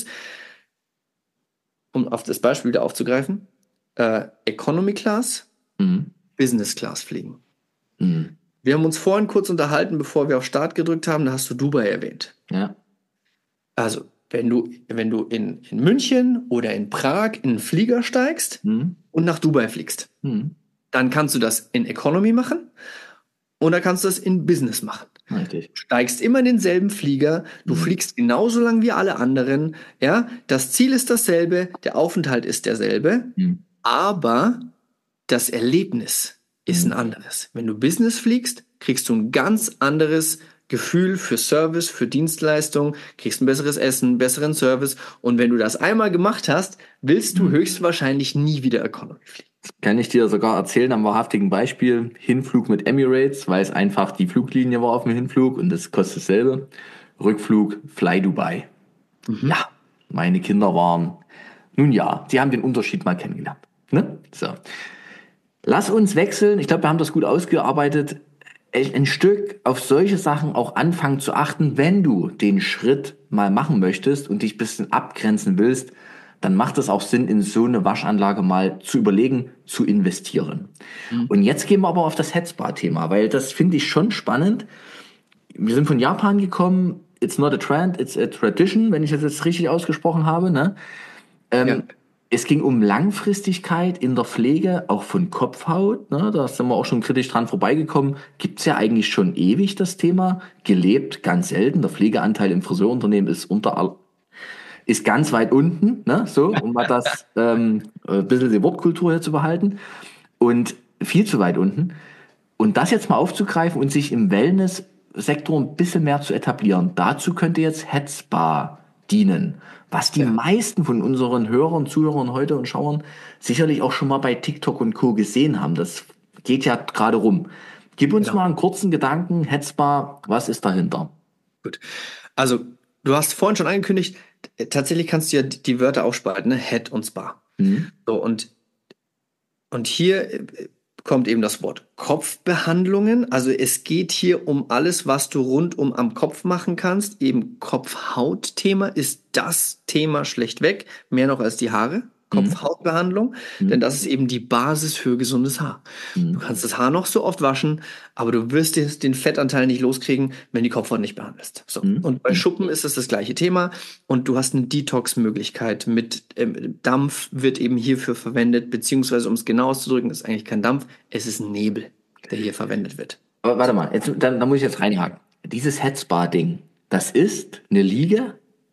Speaker 2: um auf das Beispiel wieder aufzugreifen, Economy Class,
Speaker 1: Hm.
Speaker 2: Business Class fliegen.
Speaker 1: Hm.
Speaker 2: Wir haben uns vorhin kurz unterhalten, bevor wir auf Start gedrückt haben, da hast du Dubai erwähnt.
Speaker 1: Ja.
Speaker 2: Also, wenn du in München oder in Prag in einen Flieger steigst
Speaker 1: Hm.
Speaker 2: und nach Dubai fliegst,
Speaker 1: Hm.
Speaker 2: dann kannst du das in Economy machen oder kannst du das in Business machen.
Speaker 1: Richtig.
Speaker 2: Du steigst immer in denselben Flieger, du fliegst genauso lang wie alle anderen, ja, das Ziel ist dasselbe, der Aufenthalt ist derselbe, aber das Erlebnis ist ein anderes. Wenn du Business fliegst, kriegst du ein ganz anderes Gefühl für Service, für Dienstleistung, kriegst ein besseres Essen, besseren Service und wenn du das einmal gemacht hast, willst du höchstwahrscheinlich nie wieder Economy fliegen.
Speaker 1: Kann ich dir sogar erzählen am wahrhaftigen Beispiel. Hinflug mit Emirates, weil es einfach die Fluglinie war auf dem Hinflug und das kostet dasselbe. Rückflug Fly Dubai. Ja, meine Kinder waren, nun ja, sie haben den Unterschied mal kennengelernt. Ne? So. Lass uns wechseln. Ich glaube, wir haben das gut ausgearbeitet. Ein Stück auf solche Sachen auch anfangen zu achten, wenn du den Schritt mal machen möchtest und dich ein bisschen abgrenzen willst, dann macht es auch Sinn, in so eine Waschanlage mal zu überlegen, zu investieren. Und jetzt gehen wir aber auf das Headspa-Thema, weil das finde ich schon spannend. Wir sind von Japan gekommen. It's not a trend, it's a tradition, wenn ich das jetzt richtig ausgesprochen habe. Ne?
Speaker 2: Ja.
Speaker 1: Es ging um Langfristigkeit in der Pflege, auch von Kopfhaut. Ne? Da sind wir auch schon kritisch dran vorbeigekommen. Gibt's ja eigentlich schon ewig das Thema. Gelebt ganz selten. Der Pflegeanteil im Friseurunternehmen ist ganz weit unten, ne? So, um mal das ein bisschen die Wortkultur hier zu behalten. Und viel zu weit unten. Und das jetzt mal aufzugreifen und sich im Wellness-Sektor ein bisschen mehr zu etablieren, dazu könnte jetzt Headspa dienen. Was die meisten von unseren Hörern, Zuhörern heute und Schauern sicherlich auch schon mal bei TikTok und Co. gesehen haben. Das geht ja gerade rum. Gib uns mal einen kurzen Gedanken, Headspa, was ist dahinter?
Speaker 2: Gut. Also, du hast vorhin schon angekündigt, tatsächlich kannst du ja die Wörter aufspalten, ne? Head und Spa. So, und hier kommt eben das Wort Kopfbehandlungen. Also es geht hier um alles, was du rundum am Kopf machen kannst. Eben Kopf-Haut-Thema ist das Thema schlechtweg, mehr noch als die Haare. Kopf-Haut-Behandlung, denn das ist eben die Basis für gesundes Haar. Du kannst das Haar noch so oft waschen, aber du wirst den Fettanteil nicht loskriegen, wenn die Kopfhaut nicht behandelst. So. Und bei Schuppen ist es das gleiche Thema und du hast eine Detox-Möglichkeit mit Dampf wird eben hierfür verwendet, beziehungsweise um es genau auszudrücken, ist eigentlich kein Dampf, es ist ein Nebel, der hier verwendet wird.
Speaker 1: Aber warte mal, jetzt, da muss ich jetzt reinhaken. Dieses Headspa-Ding, das ist eine Liege?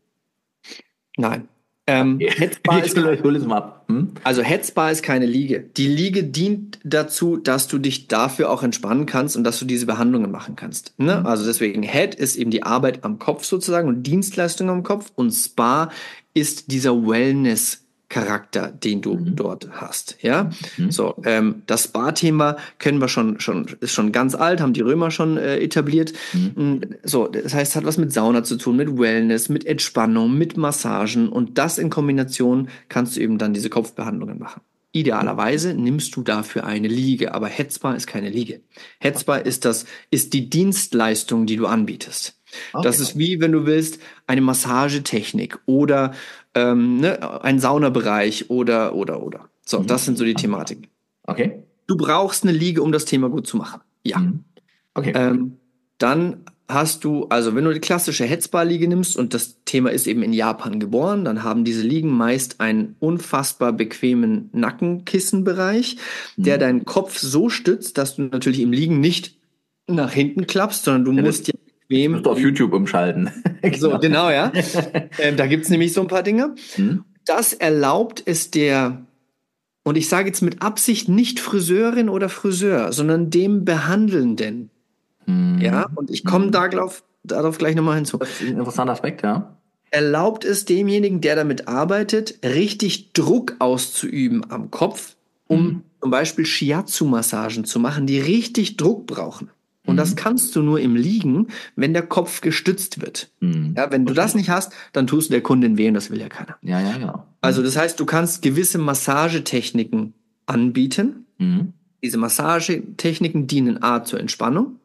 Speaker 2: Nein. Headspa ist
Speaker 1: hol es mal ab.
Speaker 2: Also Headspa ist keine Liege. Die Liege dient dazu, dass du dich dafür auch entspannen kannst und dass du diese Behandlungen machen kannst. Ne? Also deswegen Head ist eben die Arbeit am Kopf sozusagen und Dienstleistung am Kopf und Spa ist dieser Wellness-Charakter, den du dort hast. Ja, so das Spa-Thema kennen wir schon ist schon ganz alt, haben die Römer schon etabliert. So, das heißt, es hat was mit Sauna zu tun, mit Wellness, mit Entspannung, mit Massagen und das in Kombination kannst du eben dann diese Kopfbehandlungen machen. Idealerweise nimmst du dafür eine Liege, aber Headspa ist keine Liege. Headspa ist die Dienstleistung, die du anbietest. Okay. Das ist wie, wenn du willst, eine Massagetechnik oder ein Saunabereich oder. So, das sind so die Thematiken.
Speaker 1: Okay.
Speaker 2: Du brauchst eine Liege, um das Thema gut zu machen. Ja.
Speaker 1: Okay.
Speaker 2: Dann hast du, also wenn du die klassische Headspa-Liege nimmst und das Thema ist eben in Japan geboren, dann haben diese Liegen meist einen unfassbar bequemen Nackenkissenbereich, der deinen Kopf so stützt, dass du natürlich im Liegen nicht nach hinten klappst, sondern du musst ja bequem...
Speaker 1: Du musst auf YouTube umschalten.
Speaker 2: So, genau, ja. Da gibt's nämlich so ein paar Dinge. Das erlaubt es und ich sage jetzt mit Absicht nicht Friseurin oder Friseur, sondern dem Behandelnden. Ja, und ich komme darauf gleich nochmal hinzu.
Speaker 1: Das ist ein interessanter Aspekt, ja.
Speaker 2: Erlaubt es demjenigen, der damit arbeitet, richtig Druck auszuüben am Kopf, um zum Beispiel Shiatsu-Massagen zu machen, die richtig Druck brauchen. Und das kannst du nur im Liegen, wenn der Kopf gestützt wird. Ja, wenn du das nicht hast, dann tust du der Kundin weh und das will ja keiner.
Speaker 1: Ja, genau.
Speaker 2: Also das heißt, du kannst gewisse Massagetechniken anbieten. Diese Massagetechniken dienen A zur Entspannung,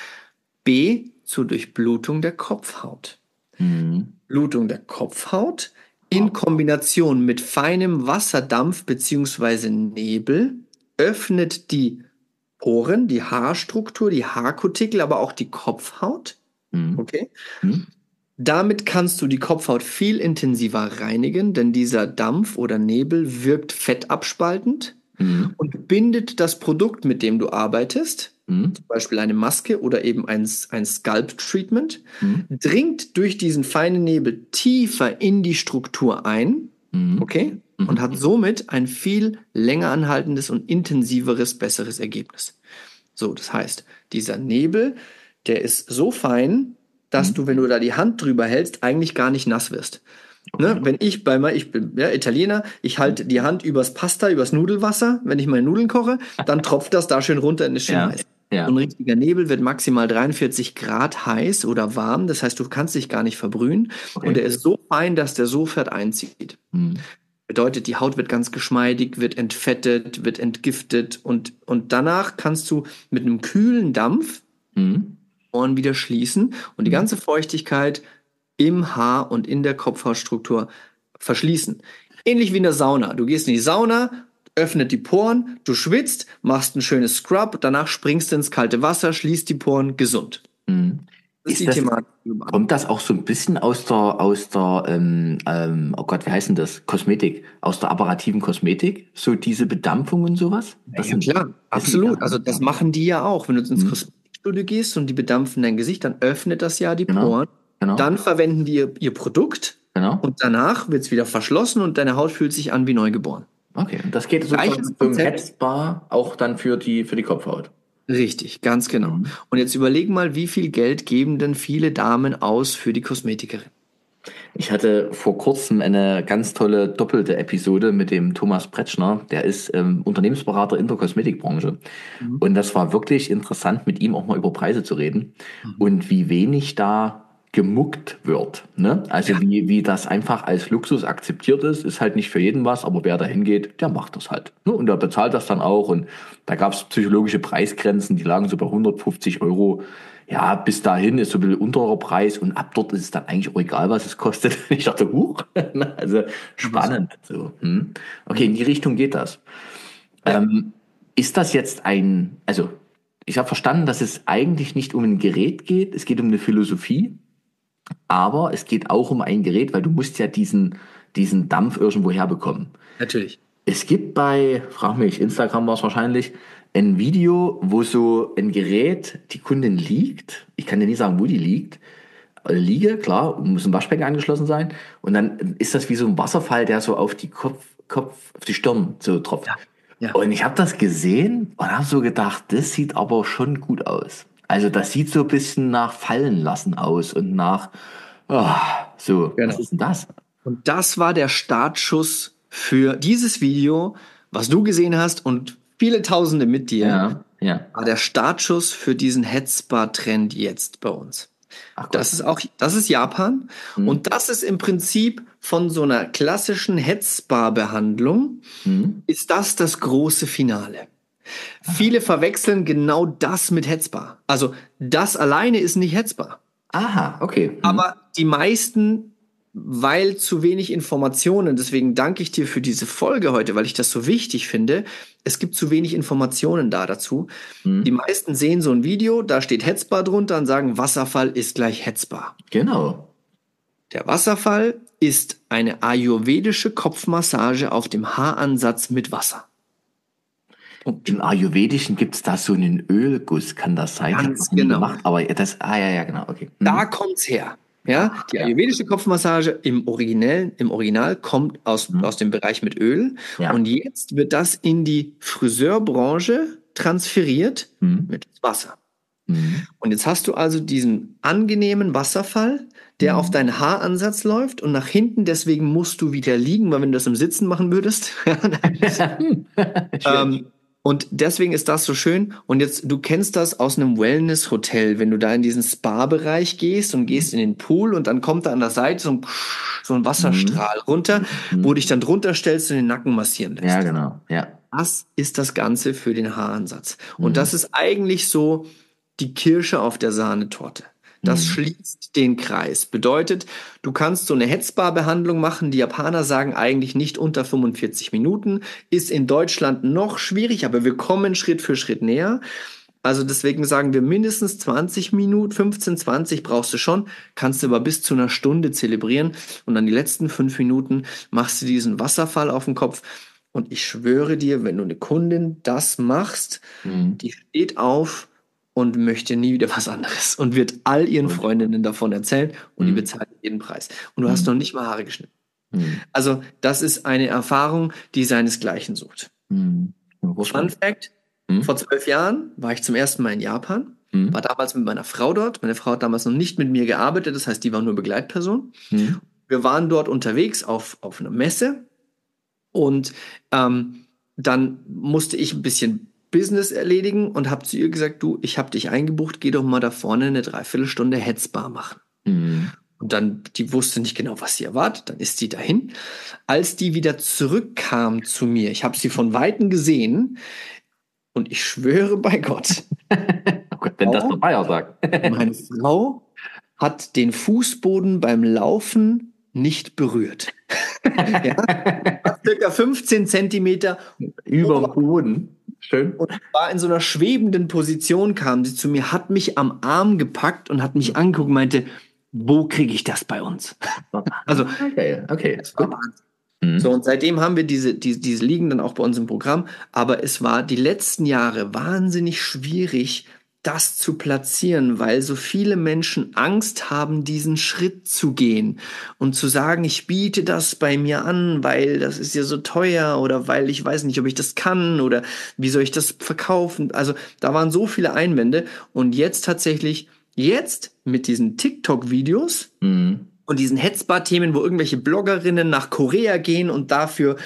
Speaker 2: B zur Durchblutung der Kopfhaut. Blutung der Kopfhaut in Kombination mit feinem Wasserdampf bzw. Nebel öffnet die Poren, die Haarstruktur, die Haarkutikel, aber auch die Kopfhaut. Okay? Damit kannst du die Kopfhaut viel intensiver reinigen, denn dieser Dampf oder Nebel wirkt fettabspaltend. und bindet das Produkt, mit dem du arbeitest, zum Beispiel eine Maske oder eben ein Scalp-Treatment, dringt durch diesen feinen Nebel tiefer in die Struktur ein, okay, und hat somit ein viel länger anhaltendes und intensiveres, besseres Ergebnis. So, das heißt, dieser Nebel, der ist so fein, dass du, wenn du da die Hand drüber hältst, eigentlich gar nicht nass wirst. Ne? Wenn ich bin ja, Italiener, ich halte die Hand übers Pasta, übers Nudelwasser, wenn ich meine Nudeln koche, dann tropft das da schön runter und ist schön heiß.
Speaker 1: Ja.
Speaker 2: So ein richtiger Nebel wird maximal 43 Grad heiß oder warm, das heißt, du kannst dich gar nicht verbrühen und der ist so fein, dass der sofort einzieht. Bedeutet, die Haut wird ganz geschmeidig, wird entfettet, wird entgiftet und danach kannst du mit einem kühlen Dampf Ohren wieder schließen und die ganze Feuchtigkeit im Haar und in der Kopfhautstruktur verschließen. Ähnlich wie in der Sauna. Du gehst in die Sauna, öffnet die Poren, du schwitzt, machst ein schönes Scrub, danach springst du ins kalte Wasser, schließt die Poren, gesund.
Speaker 1: Das ist die Thematik. Kommt das auch so ein bisschen aus der oh Gott, wie heißt denn das? Kosmetik, aus der apparativen Kosmetik? So diese Bedampfung und sowas?
Speaker 2: Ja, klar, absolut. Also das machen die ja auch. Wenn du ins Kosmetikstudio gehst und die bedampfen dein Gesicht, dann öffnet das ja die Poren. Genau. Dann verwenden die ihr Produkt und danach wird es wieder verschlossen und deine Haut fühlt sich an wie neugeboren.
Speaker 1: Okay, und das geht so zum Headspa auch dann für die Kopfhaut.
Speaker 2: Richtig, ganz genau. Und jetzt überleg mal, wie viel Geld geben denn viele Damen aus für die Kosmetikerin?
Speaker 1: Ich hatte vor kurzem eine ganz tolle doppelte Episode mit dem Thomas Pretschner. Der ist Unternehmensberater in der Kosmetikbranche. Und das war wirklich interessant, mit ihm auch mal über Preise zu reden und wie wenig da gemuckt wird. Ne? Also wie das einfach als Luxus akzeptiert ist halt nicht für jeden was, aber wer da hingeht, der macht das halt. Ne? Und der bezahlt das dann auch. Und da gab es psychologische Preisgrenzen, die lagen so bei 150 €. Ja, bis dahin ist so ein bisschen unterer Preis und ab dort ist es dann eigentlich auch egal, was es kostet. Ich dachte, also spannend. So. Okay, in die Richtung geht das. Ja. Ist das jetzt also ich habe verstanden, dass es eigentlich nicht um ein Gerät geht, es geht um eine Philosophie, aber es geht auch um ein Gerät, weil du musst ja diesen Dampf irgendwo herbekommen.
Speaker 2: Natürlich.
Speaker 1: Es gibt frag mich, Instagram war es wahrscheinlich, ein Video, wo so ein Gerät, die Kundin liegt, ich kann dir nicht sagen, wo die liegt, klar, muss ein Waschbecken angeschlossen sein und dann ist das wie so ein Wasserfall, der so auf die auf die Stirn so tropft. Ja. Und ich habe das gesehen und habe so gedacht, das sieht aber schon gut aus. Also das sieht so ein bisschen nach Fallen lassen aus und nach, so, genau. Was ist denn das?
Speaker 2: Und das war der Startschuss für dieses Video, was du gesehen hast und viele Tausende mit dir, war der Startschuss für diesen Headspa-Trend jetzt bei uns. Ach, das ist Japan und das ist im Prinzip von so einer klassischen Headspa-Behandlung ist das große Finale. Viele verwechseln genau das mit Headspa. Also das alleine ist nicht Headspa.
Speaker 1: Aha, okay.
Speaker 2: Aber die meisten, weil zu wenig Informationen, deswegen danke ich dir für diese Folge heute, weil ich das so wichtig finde, es gibt zu wenig Informationen dazu. Die meisten sehen so ein Video, da steht Headspa drunter und sagen, Wasserfall ist gleich Headspa.
Speaker 1: Genau.
Speaker 2: Der Wasserfall ist eine ayurvedische Kopfmassage auf dem Haaransatz mit Wasser.
Speaker 1: Und im Ayurvedischen gibt es da so einen Ölguss, kann das sein?
Speaker 2: Ganz genau.
Speaker 1: Gemacht, aber genau, okay.
Speaker 2: Da kommt's her. Ja, die ayurvedische Kopfmassage im Original kommt aus dem Bereich mit Öl. Ja. Und jetzt wird das in die Friseurbranche transferiert mit Wasser. Und jetzt hast du also diesen angenehmen Wasserfall, der auf deinen Haaransatz läuft und nach hinten, deswegen musst du wieder liegen, weil wenn du das im Sitzen machen würdest. Und deswegen ist das so schön. Und jetzt, du kennst das aus einem Wellness-Hotel, wenn du da in diesen Spa-Bereich gehst und gehst in den Pool und dann kommt da an der Seite so ein Wasserstrahl runter, wo du dich dann drunter stellst und den Nacken massieren lässt.
Speaker 1: Ja, genau. Ja.
Speaker 2: Das ist das Ganze für den Haaransatz. Und das ist eigentlich so die Kirsche auf der Sahnetorte. Das schließt den Kreis. Bedeutet, du kannst so eine Headspa-Behandlung machen. Die Japaner sagen eigentlich nicht unter 45 Minuten. Ist in Deutschland noch schwierig, aber wir kommen Schritt für Schritt näher. Also deswegen sagen wir mindestens 20 Minuten, 15, 20 brauchst du schon. Kannst du aber bis zu einer Stunde zelebrieren. Und dann die letzten 5 Minuten machst du diesen Wasserfall auf dem Kopf. Und ich schwöre dir, wenn du eine Kundin das machst, die steht auf und möchte nie wieder was anderes und wird all ihren Freundinnen davon erzählen und die bezahlt jeden Preis. Und du hast noch nicht mal Haare geschnitten. Also das ist eine Erfahrung, die seinesgleichen sucht. Fun Fact, vor 12 Jahren war ich zum ersten Mal in Japan, war damals mit meiner Frau dort. Meine Frau hat damals noch nicht mit mir gearbeitet, das heißt, die war nur Begleitperson. Wir waren dort unterwegs auf einer Messe und dann musste ich ein bisschen Business erledigen und habe zu ihr gesagt, du, ich habe dich eingebucht, geh doch mal da vorne eine Dreiviertelstunde Headspa machen. Und dann, die wusste nicht genau, was sie erwartet, dann ist sie dahin. Als die wieder zurückkam zu mir, ich habe sie von Weitem gesehen und ich schwöre bei Gott,
Speaker 1: wenn das der Bayer sagt.
Speaker 2: meine Frau hat den Fußboden beim Laufen nicht berührt. Ja? Circa 15 Zentimeter
Speaker 1: über dem Boden. Schön.
Speaker 2: Und war in so einer schwebenden Position, kam sie zu mir, hat mich am Arm gepackt und hat mich angeguckt und meinte, wo kriege ich das bei uns? Also,
Speaker 1: okay.
Speaker 2: So, und seitdem haben wir diese liegen dann auch bei uns im Programm, aber es war die letzten Jahre wahnsinnig schwierig, das zu platzieren, weil so viele Menschen Angst haben, diesen Schritt zu gehen und zu sagen, ich biete das bei mir an, weil das ist ja so teuer oder weil ich weiß nicht, ob ich das kann oder wie soll ich das verkaufen. Also da waren so viele Einwände und jetzt tatsächlich, mit diesen TikTok-Videos und diesen Headspa-Themen, wo irgendwelche Bloggerinnen nach Korea gehen und dafür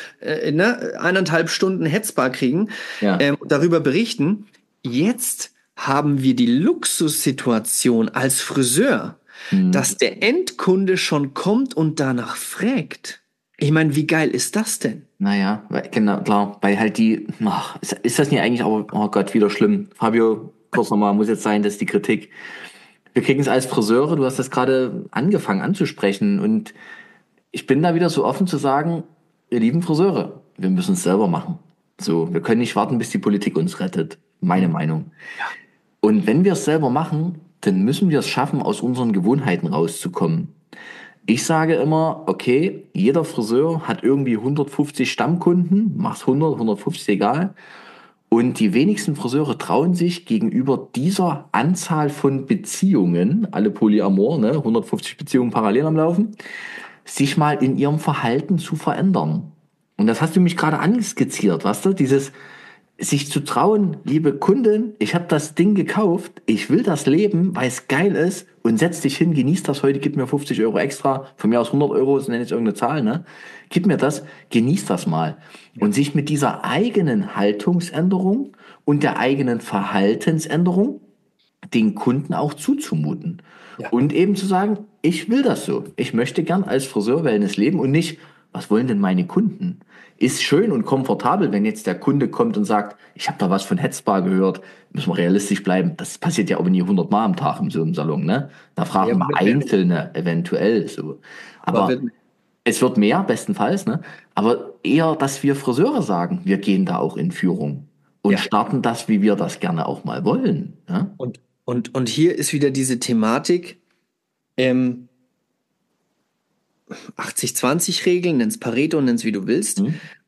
Speaker 2: 1,5 Stunden Headspa kriegen, darüber berichten, jetzt haben wir die Luxussituation als Friseur, dass der Endkunde schon kommt und danach fragt. Ich meine, wie geil ist das denn?
Speaker 1: Naja, genau, klar, weil halt ist das nicht eigentlich auch, oh Gott, wieder schlimm. Fabio, kurz nochmal, muss jetzt sein, dass die Kritik, wir kriegen es als Friseure, du hast das gerade angefangen anzusprechen und ich bin da wieder so offen zu sagen, ihr lieben Friseure, wir müssen es selber machen. So, wir können nicht warten, bis die Politik uns rettet. Meine Meinung.
Speaker 2: Ja.
Speaker 1: Und wenn wir es selber machen, dann müssen wir es schaffen, aus unseren Gewohnheiten rauszukommen. Ich sage immer, okay, jeder Friseur hat irgendwie 150 Stammkunden, mach's 100, 150, egal. Und die wenigsten Friseure trauen sich gegenüber dieser Anzahl von Beziehungen, alle Polyamor, 150 Beziehungen parallel am Laufen, sich mal in ihrem Verhalten zu verändern. Und das hast du mich gerade angeskizziert, weißt du, dieses sich zu trauen, liebe Kundin, ich habe das Ding gekauft, ich will das leben, weil es geil ist und setz dich hin, genieß das heute, gib mir 50 Euro extra, von mir aus 100 Euro, das nenne ich irgendeine Zahl, Gib mir das, genieß das mal. Und sich mit dieser eigenen Haltungsänderung und der eigenen Verhaltensänderung den Kunden auch zuzumuten. Ja. Und eben zu sagen, ich will das so. Ich möchte gern als Friseur Wellness leben und nicht, was wollen denn meine Kunden? Ist schön und komfortabel, wenn jetzt der Kunde kommt und sagt, ich habe da was von Headspa gehört, müssen wir realistisch bleiben. Das passiert ja aber nie 100 Mal am Tag in so einem Salon, Da fragen wir Einzelne eventuell so. Aber es wird mehr, bestenfalls, Aber eher, dass wir Friseure sagen, wir gehen da auch in Führung und starten das, wie wir das gerne auch mal wollen. Ja?
Speaker 2: Und hier ist wieder diese Thematik, 80-20-Regeln, nenn's Pareto, nenn's wie du willst.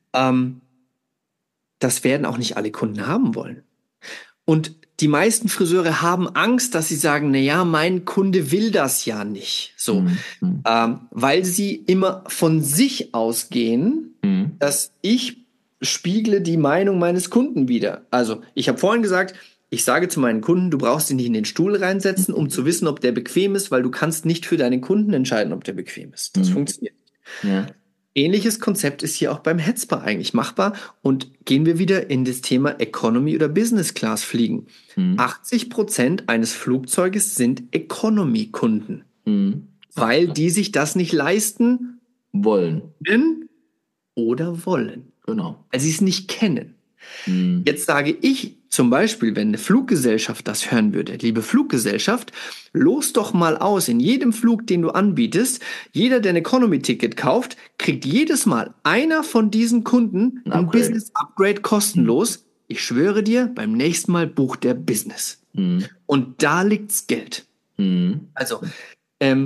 Speaker 2: Das werden auch nicht alle Kunden haben wollen. Und die meisten Friseure haben Angst, dass sie sagen, naja, mein Kunde will das ja nicht. So, weil sie immer von sich ausgehen, dass ich spiegle die Meinung meines Kunden wider. Also, ich habe vorhin gesagt, ich sage zu meinen Kunden, du brauchst ihn nicht in den Stuhl reinsetzen, um zu wissen, ob der bequem ist, weil du kannst nicht für deinen Kunden entscheiden, ob der bequem ist. Das funktioniert nicht. Ja. Ähnliches Konzept ist hier auch beim Headspa eigentlich machbar. Und gehen wir wieder in das Thema Economy oder Business Class fliegen. 80% eines Flugzeuges sind Economy-Kunden, weil die sich das nicht leisten
Speaker 1: wollen
Speaker 2: oder wollen.
Speaker 1: Genau.
Speaker 2: Weil sie es nicht kennen. Jetzt sage ich zum Beispiel, wenn eine Fluggesellschaft das hören würde, liebe Fluggesellschaft, los doch mal aus, in jedem Flug, den du anbietest, jeder, der ein Economy-Ticket kauft, kriegt jedes Mal einer von diesen Kunden ein Business-Upgrade kostenlos. Ich schwöre dir, beim nächsten Mal bucht der Business. Und da liegt's Geld. Also,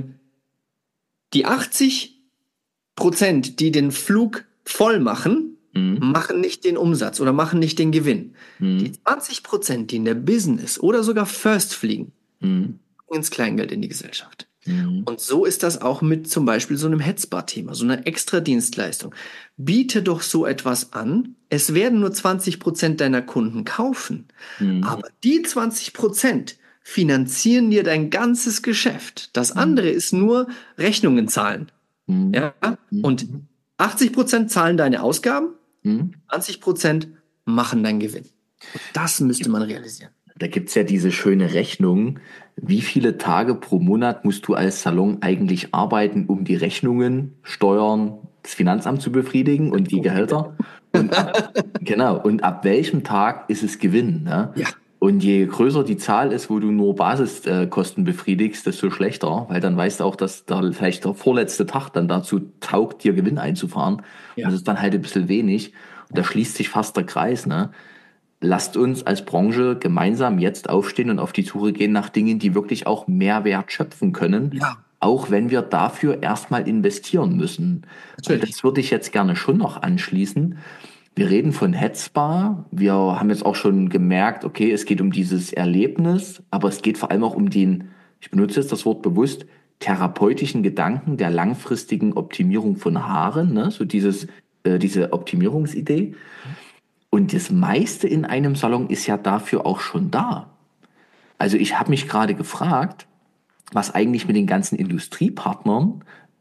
Speaker 2: die 80%, die den Flug voll machen, machen nicht den Umsatz oder machen nicht den Gewinn. Die
Speaker 1: Mhm.
Speaker 2: 20%, die in der Business oder sogar First fliegen,
Speaker 1: Mhm.
Speaker 2: bringen ins Kleingeld in die Gesellschaft.
Speaker 1: Mhm.
Speaker 2: Und so ist das auch mit zum Beispiel so einem Headspa-Thema, so einer extra Dienstleistung. Biete doch so etwas an. Es werden nur 20% deiner Kunden kaufen.
Speaker 1: Mhm.
Speaker 2: Aber die 20% finanzieren dir dein ganzes Geschäft. Das andere ist nur Rechnungen zahlen.
Speaker 1: Mhm.
Speaker 2: Ja? Und 80% zahlen deine Ausgaben,
Speaker 1: Mhm.
Speaker 2: 20% machen deinen Gewinn. Und das müsste man realisieren.
Speaker 1: Da gibt es ja diese schöne Rechnung, wie viele Tage pro Monat musst du als Salon eigentlich arbeiten, um die Rechnungen, Steuern, das Finanzamt zu befriedigen und die Gehälter? Und genau, und ab welchem Tag ist es Gewinn? Ne?
Speaker 2: Ja.
Speaker 1: Und je größer die Zahl ist, wo du nur Basiskosten befriedigst, desto schlechter, weil dann weißt du auch, dass da vielleicht der vorletzte Tag dann dazu taugt, dir Gewinn einzufahren.
Speaker 2: Ja.
Speaker 1: Und das ist dann halt ein bisschen wenig. Und da schließt sich fast der Kreis, ne? Lasst uns als Branche gemeinsam jetzt aufstehen und auf die Suche gehen nach Dingen, die wirklich auch Mehrwert schöpfen können,
Speaker 2: Ja,
Speaker 1: auch wenn wir dafür erstmal investieren müssen. Weil
Speaker 2: natürlich.
Speaker 1: das würde ich jetzt gerne schon noch anschließen. Wir reden von Headspa. Wir haben jetzt auch schon gemerkt, okay, es geht um dieses Erlebnis, aber es geht vor allem auch um den, ich benutze jetzt das Wort bewusst, therapeutischen Gedanken der langfristigen Optimierung von Haaren, ne? So diese Optimierungsidee. Und das meiste in einem Salon ist ja dafür auch schon da. Also ich habe mich gerade gefragt, was eigentlich mit den ganzen Industriepartnern,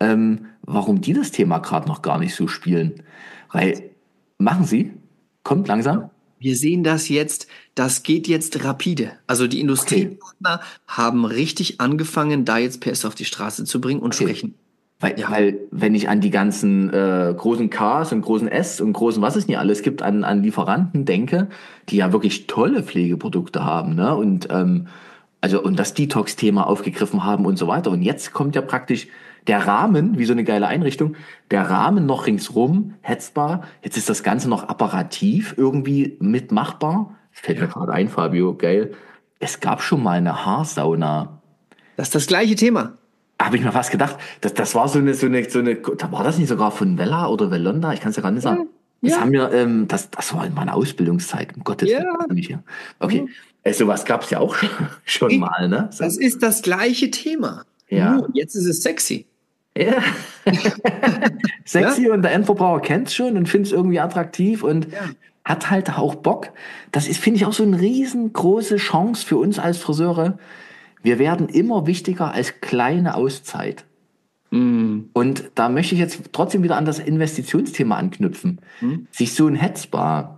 Speaker 1: warum die das Thema gerade noch gar nicht so spielen. Weil, machen sie, kommt langsam.
Speaker 2: Wir sehen das jetzt, das geht jetzt rapide. Also die
Speaker 1: Okay,
Speaker 2: Industriepartner haben richtig angefangen, da jetzt PS auf die Straße zu bringen und
Speaker 1: okay.
Speaker 2: sprechen.
Speaker 1: Weil,
Speaker 2: Ja,
Speaker 1: weil wenn ich an die ganzen großen Ks und großen S und großen, was es nicht alles gibt, an Lieferanten denke, die ja wirklich tolle Pflegeprodukte haben, ne? Und das Detox-Thema aufgegriffen haben und so weiter. Und jetzt kommt ja praktisch der Rahmen, wie so eine geile Einrichtung, der Rahmen noch ringsrum, hetzbar. Jetzt ist das Ganze noch apparativ irgendwie mitmachbar. Fällt mir
Speaker 2: ja.
Speaker 1: gerade ein, Fabio, geil. Es gab schon mal eine Haarsauna.
Speaker 2: Das ist das gleiche Thema.
Speaker 1: Habe ich mir fast gedacht, das war da war das nicht sogar von Vella oder Velonda? Ich kann es ja gar nicht sagen.
Speaker 2: Ja,
Speaker 1: Das
Speaker 2: ja,
Speaker 1: haben wir, das war in meiner Ausbildungszeit, um Gottes Willen,
Speaker 2: ja.
Speaker 1: nicht hier. Okay, sowas gab es ja auch schon mal, ne? So.
Speaker 2: Das ist das gleiche Thema. Nur
Speaker 1: Ja.
Speaker 2: jetzt ist es sexy.
Speaker 1: Ja.
Speaker 2: Ja?
Speaker 1: Sexy und der Endverbraucher kennt es schon und findet es irgendwie attraktiv und
Speaker 2: Ja.
Speaker 1: hat halt auch Bock. Das ist, finde ich, auch so eine riesengroße Chance für uns als Friseure. Wir werden immer wichtiger als kleine Auszeit.
Speaker 2: Mm.
Speaker 1: Und da möchte ich jetzt trotzdem wieder an das Investitionsthema anknüpfen.
Speaker 2: Mm.
Speaker 1: Sich so ein Headspa,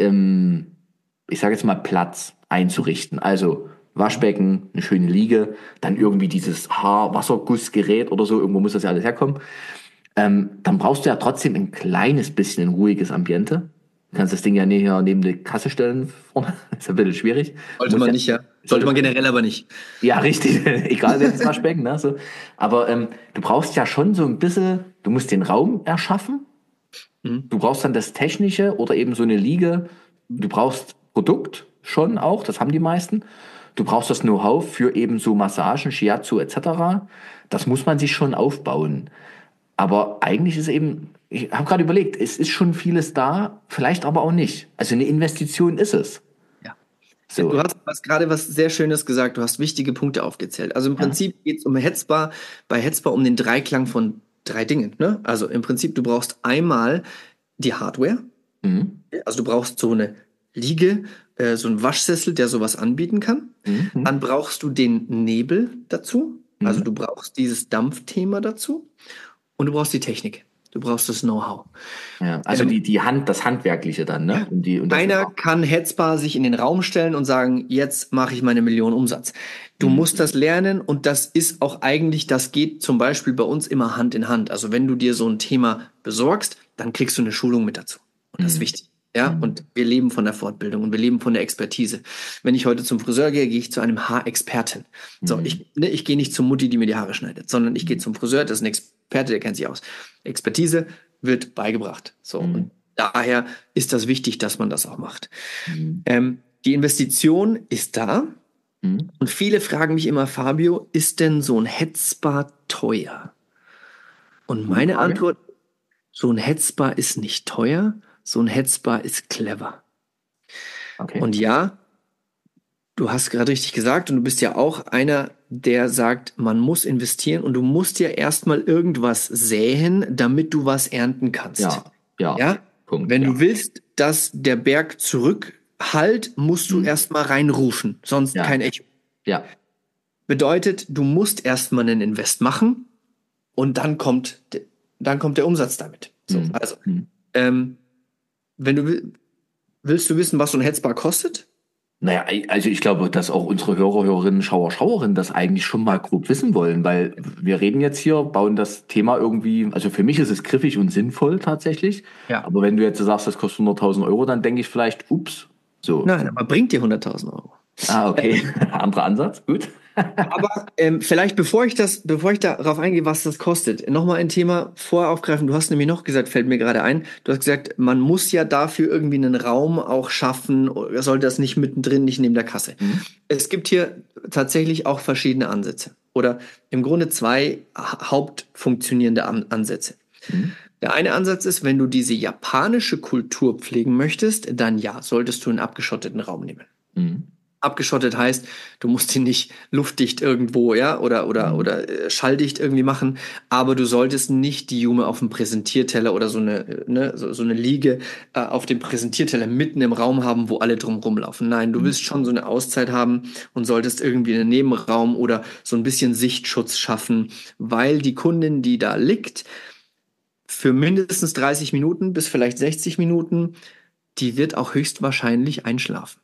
Speaker 1: ich sage jetzt mal Platz einzurichten. Also Waschbecken, eine schöne Liege, dann irgendwie dieses Haarwassergussgerät oder so, irgendwo muss das ja alles herkommen. Dann brauchst du ja trotzdem ein kleines bisschen ein ruhiges Ambiente. Du kannst das Ding ja nicht hier neben die Kasse stellen vorne. Ist ja ein bisschen schwierig.
Speaker 2: Sollte man nicht, ja. Sollte man generell aber nicht.
Speaker 1: Ja, richtig. Egal welches Waschbecken, ne? So. Aber du brauchst ja schon so ein bisschen, du musst den Raum erschaffen.
Speaker 2: Mhm.
Speaker 1: Du brauchst dann das Technische oder eben so eine Liege. Du brauchst Produkt schon auch, das haben die meisten. Du brauchst das Know-how für eben so Massagen, Shiatsu etc. Das muss man sich schon aufbauen. Aber eigentlich ist eben, ich habe gerade überlegt, es ist schon vieles da, vielleicht aber auch nicht. Also eine Investition ist es.
Speaker 2: Ja.
Speaker 1: So.
Speaker 2: Du hast gerade was sehr Schönes gesagt. Du hast wichtige Punkte aufgezählt. Also im
Speaker 1: Ja.
Speaker 2: Prinzip geht es um Headspa, bei Headspa um den Dreiklang von 3 Dingen. Ne? Also im Prinzip, du brauchst einmal die Hardware.
Speaker 1: Mhm.
Speaker 2: Also du brauchst so eine Liege, so einen Waschsessel, der sowas anbieten kann.
Speaker 1: Mhm.
Speaker 2: Dann brauchst du den Nebel dazu. Also
Speaker 1: Mhm.
Speaker 2: du brauchst dieses Dampfthema dazu. Und du brauchst die Technik. Du brauchst das Know-how.
Speaker 1: Ja, also das Handwerkliche dann, ne? Und das
Speaker 2: Keiner kann Headspa sich in den Raum stellen und sagen, jetzt mache ich meine Million Umsatz. Du musst das lernen und das ist auch eigentlich, das geht zum Beispiel bei uns immer Hand in Hand. Also wenn du dir so ein Thema besorgst, dann kriegst du eine Schulung mit dazu. Und das ist wichtig. Ja, und wir leben von der Fortbildung und wir leben von der Expertise. Wenn ich heute zum Friseur gehe, gehe ich zu einem Haarexperten. So, ich gehe nicht zur Mutti, die mir die Haare schneidet, sondern ich gehe zum Friseur, das ist ein Experte, der kennt sich aus. Expertise wird beigebracht. So, und daher ist das wichtig, dass man das auch macht. Die Investition ist da. Und viele fragen mich immer, Fabio, ist denn so ein Headspa teuer? Und meine Antwort, so ein Headspa ist nicht teuer, so ein Headspa ist clever.
Speaker 1: Okay.
Speaker 2: Und ja, du hast gerade richtig gesagt und du bist ja auch einer, der sagt, man muss investieren und du musst ja erstmal irgendwas säen, damit du was ernten kannst.
Speaker 1: Ja.
Speaker 2: Ja?
Speaker 1: Punkt.
Speaker 2: Wenn
Speaker 1: Ja.
Speaker 2: du willst, dass der Berg zurückhallt, musst du erstmal reinrufen, sonst kein Echo.
Speaker 1: Ja.
Speaker 2: Bedeutet, du musst erstmal einen Invest machen und dann kommt der Umsatz damit. So, also, wenn du willst du wissen, was so ein Headspa kostet?
Speaker 1: Naja, also ich glaube, dass auch unsere Hörer, Hörerinnen, Schauerinnen das eigentlich schon mal grob wissen wollen, weil wir reden jetzt hier, bauen das Thema irgendwie, also für mich ist es griffig und sinnvoll tatsächlich,
Speaker 2: Ja.
Speaker 1: aber wenn du jetzt sagst, das kostet 100.000 Euro, dann denke ich vielleicht, ups, so.
Speaker 2: Nein, aber bringt dir 100.000 Euro.
Speaker 1: Ah, okay, anderer Ansatz, gut.
Speaker 2: Aber vielleicht, bevor ich darauf eingehe, was das kostet, nochmal ein Thema vorher aufgreifen. Du hast nämlich noch gesagt, fällt mir gerade ein, du hast gesagt, man muss ja dafür irgendwie einen Raum auch schaffen, sollte das nicht mittendrin, nicht neben der Kasse. Es gibt hier tatsächlich auch verschiedene Ansätze oder im Grunde zwei hauptfunktionierende Ansätze. Der eine Ansatz ist, wenn du diese japanische Kultur pflegen möchtest, dann ja, solltest du einen abgeschotteten Raum nehmen. Abgeschottet heißt, du musst ihn nicht luftdicht irgendwo, ja, oder schalldicht irgendwie machen, aber du solltest nicht die Jume auf dem Präsentierteller oder so eine Liege auf dem Präsentierteller mitten im Raum haben, wo alle drum rumlaufen. Nein, du willst schon so eine Auszeit haben und solltest irgendwie einen Nebenraum oder so ein bisschen Sichtschutz schaffen, weil die Kundin, die da liegt, für mindestens 30 Minuten bis vielleicht 60 Minuten, die wird auch höchstwahrscheinlich einschlafen.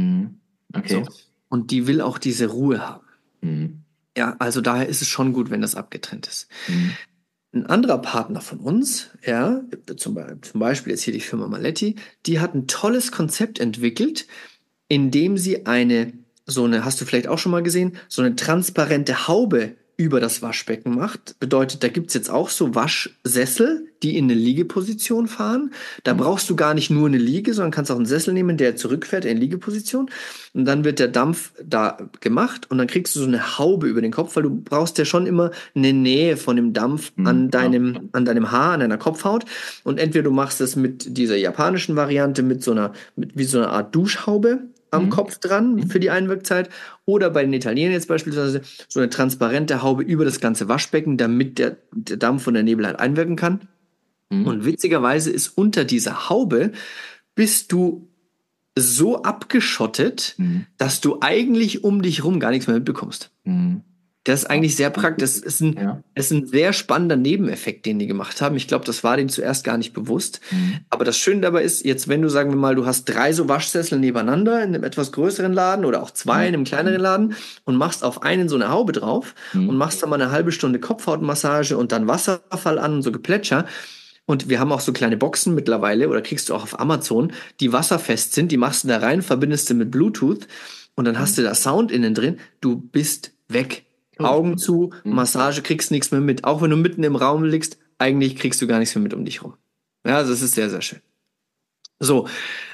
Speaker 1: Okay.
Speaker 2: So. Und die will auch diese Ruhe haben. Ja, also daher ist es schon gut, wenn das abgetrennt ist. Ein anderer Partner von uns, ja, zum Beispiel jetzt hier die Firma Maletti, die hat ein tolles Konzept entwickelt, indem sie hast du vielleicht auch schon mal gesehen, so eine transparente Haube über das Waschbecken macht. Bedeutet, da gibt es jetzt auch so Waschsessel, die in eine Liegeposition fahren. Da brauchst du gar nicht nur eine Liege, sondern kannst auch einen Sessel nehmen, der zurückfährt in Liegeposition. Und dann wird der Dampf da gemacht und dann kriegst du so eine Haube über den Kopf, weil du brauchst ja schon immer eine Nähe von dem Dampf an deinem Haar, an deiner Kopfhaut. Und entweder du machst es mit dieser japanischen Variante, wie so eine Art Duschhaube am Kopf dran für die Einwirkzeit oder bei den Italienern jetzt beispielsweise so eine transparente Haube über das ganze Waschbecken, damit der Dampf und der Nebel halt einwirken kann. Und witzigerweise ist unter dieser Haube bist du so abgeschottet, dass du eigentlich um dich rum gar nichts mehr mitbekommst. Das ist eigentlich sehr praktisch. Das ist ein sehr spannender Nebeneffekt, den die gemacht haben. Ich glaube, das war denen zuerst gar nicht bewusst. Aber das Schöne dabei ist, jetzt wenn du, sagen wir mal, du hast 3 so Waschsessel nebeneinander in einem etwas größeren Laden oder auch 2 in einem kleineren Laden und machst auf einen so eine Haube drauf und machst dann mal eine halbe Stunde Kopfhautmassage und dann Wasserfall an und so Geplätscher. Und wir haben auch so kleine Boxen mittlerweile, oder kriegst du auch auf Amazon, die wasserfest sind. Die machst du da rein, verbindest du mit Bluetooth und dann hast du da Sound innen drin. Du bist weg. Augen zu, Massage, kriegst nichts mehr mit. Auch wenn du mitten im Raum liegst, eigentlich kriegst du gar nichts mehr mit um dich rum. Ja, also das ist sehr, sehr schön. So,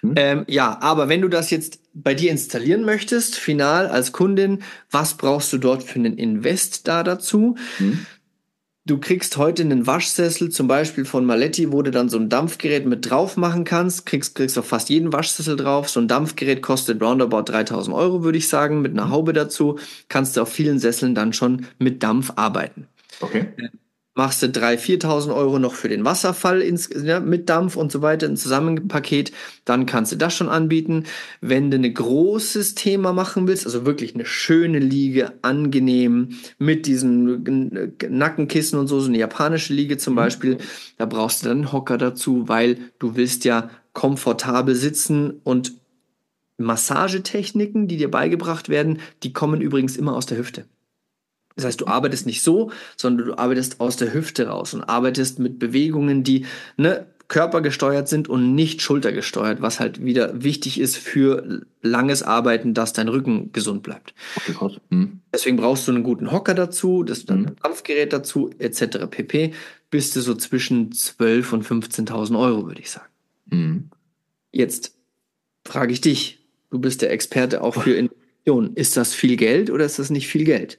Speaker 2: aber wenn du das jetzt bei dir installieren möchtest, final als Kundin, was brauchst du dort für einen Invest dazu? Du kriegst heute einen Waschsessel, zum Beispiel von Maletti, wo du dann so ein Dampfgerät mit drauf machen kannst. Kriegst auf fast jeden Waschsessel drauf. So ein Dampfgerät kostet roundabout 3.000 Euro, würde ich sagen, mit einer Haube dazu. Kannst du auf vielen Sesseln dann schon mit Dampf arbeiten.
Speaker 1: Okay.
Speaker 2: Machst du 3.000, 4.000 Euro noch für den Wasserfall mit Dampf und so weiter, ein Zusammenpaket, dann kannst du das schon anbieten. Wenn du ein großes Thema machen willst, also wirklich eine schöne Liege, angenehm, mit diesen Nackenkissen und so eine japanische Liege zum Beispiel, da brauchst du dann einen Hocker dazu, weil du willst ja komfortabel sitzen und Massagetechniken, die dir beigebracht werden, die kommen übrigens immer aus der Hüfte. Das heißt, du arbeitest nicht so, sondern du arbeitest aus der Hüfte raus und arbeitest mit Bewegungen, die körpergesteuert sind und nicht schultergesteuert, was halt wieder wichtig ist für langes Arbeiten, dass dein Rücken gesund bleibt.
Speaker 1: Okay, krass.
Speaker 2: Deswegen brauchst du einen guten Hocker dazu, ein Dampfgerät dazu, etc. pp. Bist du so zwischen 12.000 und 15.000 Euro, würde ich sagen. Jetzt frage ich dich, du bist der Experte auch für Investitionen. Ist das viel Geld oder ist das nicht viel Geld?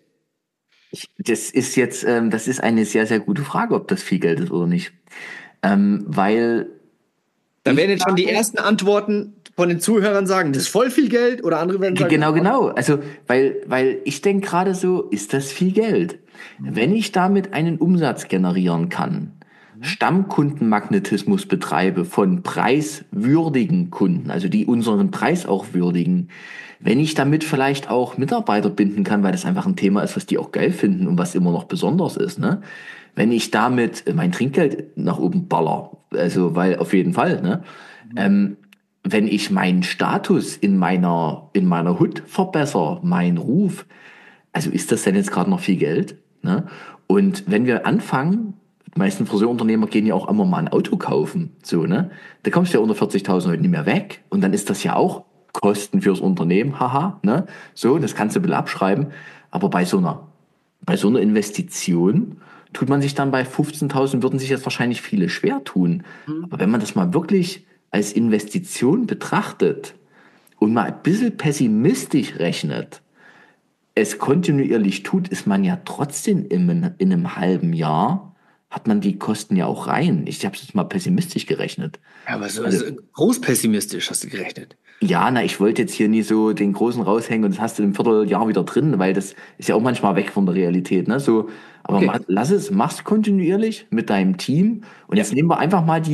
Speaker 1: Das ist eine sehr, sehr gute Frage, ob das viel Geld ist oder nicht. Weil
Speaker 2: Da werden jetzt schon die ersten Antworten von den Zuhörern sagen, das ist voll viel Geld, oder andere werden sagen,
Speaker 1: Genau. Also, weil ich denke gerade so, ist das viel Geld? Wenn ich damit einen Umsatz generieren kann, Stammkundenmagnetismus betreibe von preiswürdigen Kunden, also die unseren Preis auch würdigen, wenn ich damit vielleicht auch Mitarbeiter binden kann, weil das einfach ein Thema ist, was die auch geil finden und was immer noch besonders ist, ne? Wenn ich damit mein Trinkgeld nach oben baller, also weil auf jeden Fall, ne? Wenn ich meinen Status in meiner Hut verbessere, meinen Ruf, also ist das denn jetzt gerade noch viel Geld? Ne? Und wenn wir anfangen, die meisten Friseurunternehmer gehen ja auch immer mal ein Auto kaufen, so, ne? Da kommst du ja unter 40.000 heute nicht mehr weg. Und dann ist das ja auch Kosten fürs Unternehmen, haha, ne? So, das kannst du ein bisschen abschreiben. Aber bei so einer Investition tut man sich dann bei 15.000, würden sich jetzt wahrscheinlich viele schwer tun. Aber wenn man das mal wirklich als Investition betrachtet und mal ein bisschen pessimistisch rechnet, es kontinuierlich tut, ist man ja trotzdem in einem halben Jahr, hat man die Kosten ja auch rein. Ich habe es jetzt mal pessimistisch gerechnet.
Speaker 2: ja, aber so groß pessimistisch hast du gerechnet.
Speaker 1: Ja, ich wollte jetzt hier nie so den Großen raushängen und das hast du im Vierteljahr wieder drin, weil das ist ja auch manchmal weg von der Realität, ne? So, aber
Speaker 2: Okay.
Speaker 1: mach's kontinuierlich mit deinem Team und jetzt nehmen wir einfach mal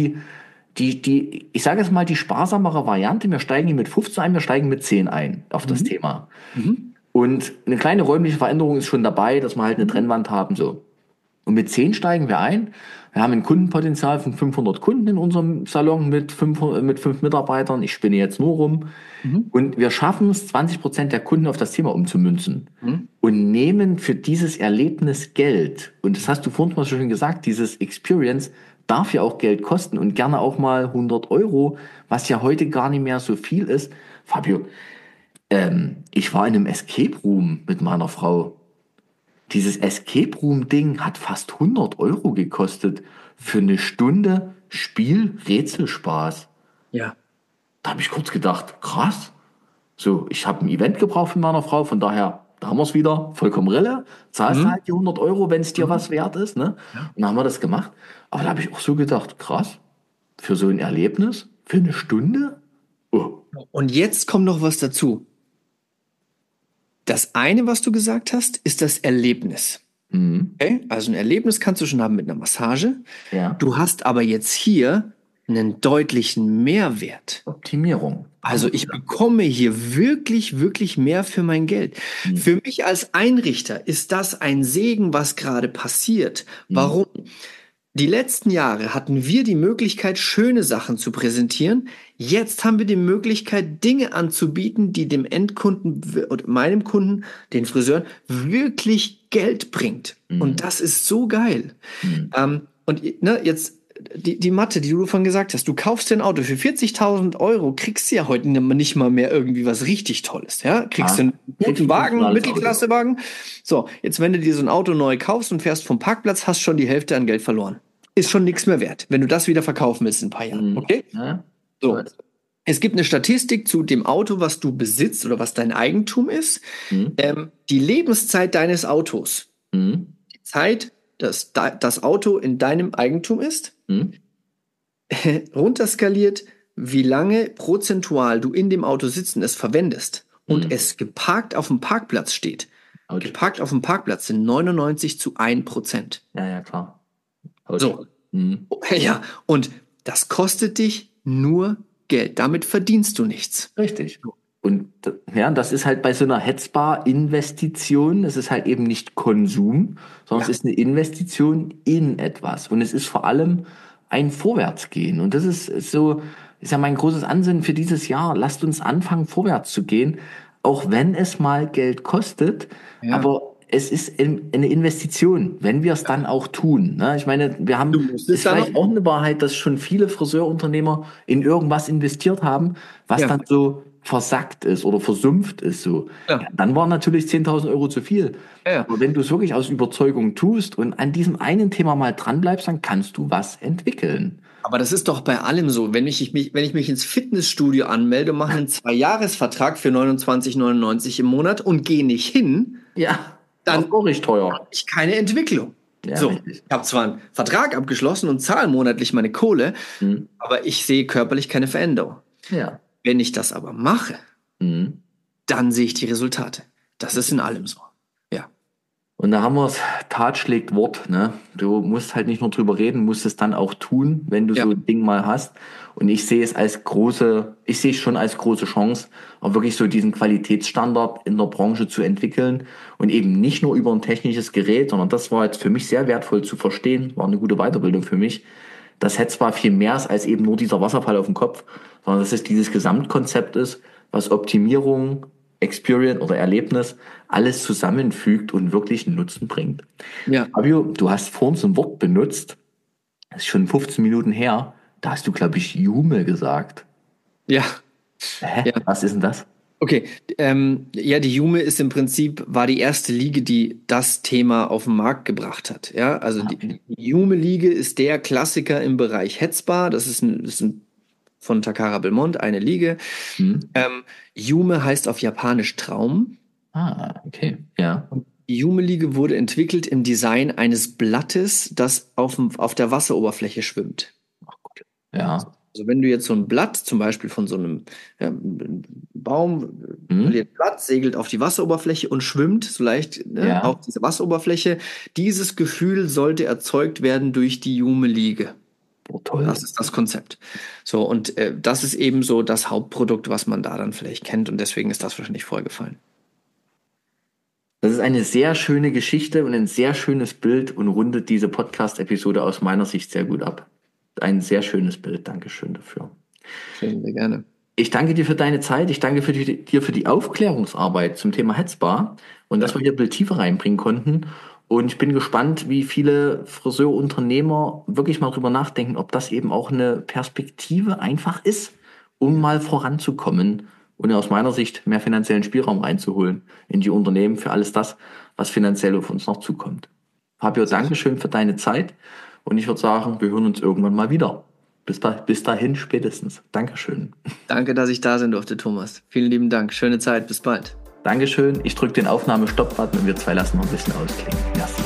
Speaker 1: ich sage jetzt mal die sparsamere Variante, wir steigen hier mit 15 ein, wir steigen mit 10 ein auf das
Speaker 2: Mhm.
Speaker 1: Thema.
Speaker 2: Mhm.
Speaker 1: Und eine kleine räumliche Veränderung ist schon dabei, dass wir halt eine Trennwand haben, so. Und mit 10 steigen wir ein. Wir haben ein Kundenpotenzial von 500 Kunden in unserem Salon mit 5 Mitarbeitern. Ich spinne jetzt nur rum.
Speaker 2: Mhm.
Speaker 1: Und wir schaffen es, 20% der Kunden auf das Thema umzumünzen.
Speaker 2: Mhm.
Speaker 1: Und nehmen für dieses Erlebnis Geld. Und das hast du vorhin mal schon gesagt, dieses Experience darf ja auch Geld kosten und gerne auch mal 100 Euro, was ja heute gar nicht mehr so viel ist. Fabio, ich war in einem Escape Room mit meiner Frau. Dieses Escape Room Ding hat fast 100 Euro gekostet für eine Stunde Spiel, Rätselspaß.
Speaker 2: Ja.
Speaker 1: Da habe ich kurz gedacht, krass. So, ich habe ein Event gebraucht von meiner Frau, von daher, da haben wir es wieder, vollkommen Rille. Zahlst
Speaker 2: Mhm.
Speaker 1: halt die 100 Euro, wenn es dir
Speaker 2: Mhm.
Speaker 1: was wert ist, ne?
Speaker 2: Ja.
Speaker 1: Und dann haben wir das gemacht. Aber da habe ich auch so gedacht, krass, für so ein Erlebnis, für eine Stunde? Oh.
Speaker 2: Und jetzt kommt noch was dazu. Das eine, was du gesagt hast, ist das Erlebnis.
Speaker 1: Mhm.
Speaker 2: Okay? Also ein Erlebnis kannst du schon haben mit einer Massage.
Speaker 1: Ja.
Speaker 2: Du hast aber jetzt hier einen deutlichen Mehrwert.
Speaker 1: Optimierung.
Speaker 2: Also ich bekomme hier wirklich, wirklich mehr für mein Geld.
Speaker 1: Mhm.
Speaker 2: Für mich als Einrichter ist das ein Segen, was gerade passiert.
Speaker 1: Mhm.
Speaker 2: Warum? Die letzten Jahre hatten wir die Möglichkeit, schöne Sachen zu präsentieren. Jetzt haben wir die Möglichkeit, Dinge anzubieten, die dem Endkunden und meinem Kunden, den Friseuren, wirklich Geld bringt. Und das ist so geil.
Speaker 1: Mhm.
Speaker 2: Und ne, jetzt die Mathe, die du vorhin gesagt hast, du kaufst dir ein Auto für 40.000 Euro, kriegst du ja heute nicht mal mehr irgendwie was richtig Tolles. Ja? Kriegst du
Speaker 1: Ah,
Speaker 2: einen
Speaker 1: kriegst
Speaker 2: guten
Speaker 1: ein
Speaker 2: Wagen,
Speaker 1: funktionales Auto.
Speaker 2: Mittelklassewagen. So, jetzt wenn du dir so ein Auto neu kaufst und fährst vom Parkplatz, hast schon die Hälfte an Geld verloren. Ist schon nichts mehr wert, wenn du das wieder verkaufen willst in ein paar Jahren.
Speaker 1: Mhm.
Speaker 2: Okay?
Speaker 1: Ja, ich
Speaker 2: So.
Speaker 1: weiß.
Speaker 2: Es gibt eine Statistik zu dem Auto, was du besitzt oder was dein Eigentum ist.
Speaker 1: Mhm.
Speaker 2: Die Lebenszeit deines Autos,
Speaker 1: Mhm.
Speaker 2: die Zeit, dass das Auto in deinem Eigentum ist,
Speaker 1: Mhm.
Speaker 2: runterskaliert, wie lange prozentual du in dem Auto sitzt und es verwendest und
Speaker 1: Mhm.
Speaker 2: es geparkt auf dem Parkplatz steht.
Speaker 1: Autsch.
Speaker 2: Geparkt auf dem Parkplatz sind 99:1%.
Speaker 1: Ja, klar. Autsch.
Speaker 2: So,
Speaker 1: Mhm.
Speaker 2: ja, und das kostet dich nur Geld. Damit verdienst du nichts.
Speaker 1: Richtig. Und ja, das ist halt bei so einer Hetzbar-Investition, es ist halt eben nicht Konsum, sondern
Speaker 2: Ja.
Speaker 1: es ist eine Investition in etwas. Und es ist vor allem ein Vorwärtsgehen. Und das ist so, ist ja mein großes Ansinnen für dieses Jahr. Lasst uns anfangen, vorwärts zu gehen, auch wenn es mal Geld kostet.
Speaker 2: Ja.
Speaker 1: Aber es ist eine Investition, wenn wir es dann auch tun. Ne? Ich meine,
Speaker 2: Du musst
Speaker 1: ist
Speaker 2: es dann
Speaker 1: vielleicht auch eine Wahrheit, dass schon viele Friseurunternehmer in irgendwas investiert haben, was
Speaker 2: Ja.
Speaker 1: dann so versackt ist oder versumpft ist. So.
Speaker 2: Ja.
Speaker 1: Ja, dann waren natürlich 10.000 Euro zu viel.
Speaker 2: Ja.
Speaker 1: Aber wenn du es wirklich aus Überzeugung tust und an diesem einen Thema mal dranbleibst, dann kannst du was entwickeln.
Speaker 2: Aber das ist doch bei allem so. Wenn ich mich ins Fitnessstudio anmelde, mache einen 2-Jahres-Vertrag für 29,99 im Monat und gehe nicht hin,
Speaker 1: Ja,
Speaker 2: dann
Speaker 1: auch richtig teuer.
Speaker 2: habe ich keine Entwicklung.
Speaker 1: Ja,
Speaker 2: So,
Speaker 1: richtig.
Speaker 2: ich habe zwar einen Vertrag abgeschlossen und zahle monatlich meine Kohle,
Speaker 1: Mhm.
Speaker 2: aber ich sehe körperlich keine Veränderung.
Speaker 1: Ja.
Speaker 2: Wenn ich das aber mache,
Speaker 1: Mhm.
Speaker 2: dann sehe ich die Resultate. Das ist in allem so. Ja.
Speaker 1: Und da haben wir es, Tat schlägt Wort, ne? Du musst halt nicht nur drüber reden, musst es dann auch tun, wenn du
Speaker 2: Ja.
Speaker 1: so ein Ding mal hast. Und ich sehe es ich sehe es schon als große Chance, auch wirklich so diesen Qualitätsstandard in der Branche zu entwickeln und eben nicht nur über ein technisches Gerät, sondern das war jetzt für mich sehr wertvoll zu verstehen, war eine gute Weiterbildung für mich. Das hätte zwar viel mehr ist als eben nur dieser Wasserfall auf dem Kopf, sondern dass es dieses Gesamtkonzept ist, was Optimierung, Experience oder Erlebnis alles zusammenfügt und wirklich einen Nutzen bringt.
Speaker 2: Ja.
Speaker 1: Fabio, du hast vorhin so ein Wort benutzt, das ist schon 15 Minuten her, da hast du, glaube ich, Jume gesagt.
Speaker 2: Ja.
Speaker 1: Hä?
Speaker 2: Ja.
Speaker 1: Was ist denn das?
Speaker 2: Okay, ja, die Jume ist im Prinzip, war die erste Liga, die das Thema auf den Markt gebracht hat. Ja, also die Jume-Liga ist der Klassiker im Bereich Hetzbar. Das ist von Takara Belmont eine Liga.
Speaker 1: Hm?
Speaker 2: Jume heißt auf Japanisch Traum.
Speaker 1: Ah, okay, ja.
Speaker 2: Die Jume-Liga wurde entwickelt im Design eines Blattes, das auf der Wasseroberfläche schwimmt.
Speaker 1: Ach, gut. Ja.
Speaker 2: Also wenn du jetzt so ein Blatt, zum Beispiel von so einem Baum,
Speaker 1: Hm?
Speaker 2: verliert Blatt, segelt auf die Wasseroberfläche und schwimmt so leicht, ne,
Speaker 1: Ja.
Speaker 2: auf diese Wasseroberfläche. Dieses Gefühl sollte erzeugt werden durch die Jume-Liege.
Speaker 1: Oh, toll.
Speaker 2: Das ist das Konzept. So, und das ist eben so das Hauptprodukt, was man da dann vielleicht kennt, und deswegen ist das wahrscheinlich vorgefallen.
Speaker 1: Das ist eine sehr schöne Geschichte und ein sehr schönes Bild und rundet diese Podcast-Episode aus meiner Sicht sehr gut ab. Ein sehr schönes Bild. Dankeschön dafür.
Speaker 2: Schön, sehr gerne.
Speaker 1: Ich danke dir für deine Zeit. Ich danke dir für die Aufklärungsarbeit zum Thema Hetzbar und dass wir hier ein Bild tiefer reinbringen konnten. Und ich bin gespannt, wie viele Friseurunternehmer wirklich mal drüber nachdenken, ob das eben auch eine Perspektive einfach ist, um mal voranzukommen und aus meiner Sicht mehr finanziellen Spielraum reinzuholen in die Unternehmen für alles das, was finanziell auf uns noch zukommt. Fabio, Dankeschön für deine Zeit und ich würde sagen, wir hören uns irgendwann mal wieder. Bis dahin spätestens. Dankeschön.
Speaker 2: Danke, dass ich da sein durfte, Thomas. Vielen lieben Dank. Schöne Zeit. Bis bald.
Speaker 1: Dankeschön. Ich drücke den Aufnahme-Stopp-Button und wir zwei lassen noch ein bisschen ausklingen. Merci.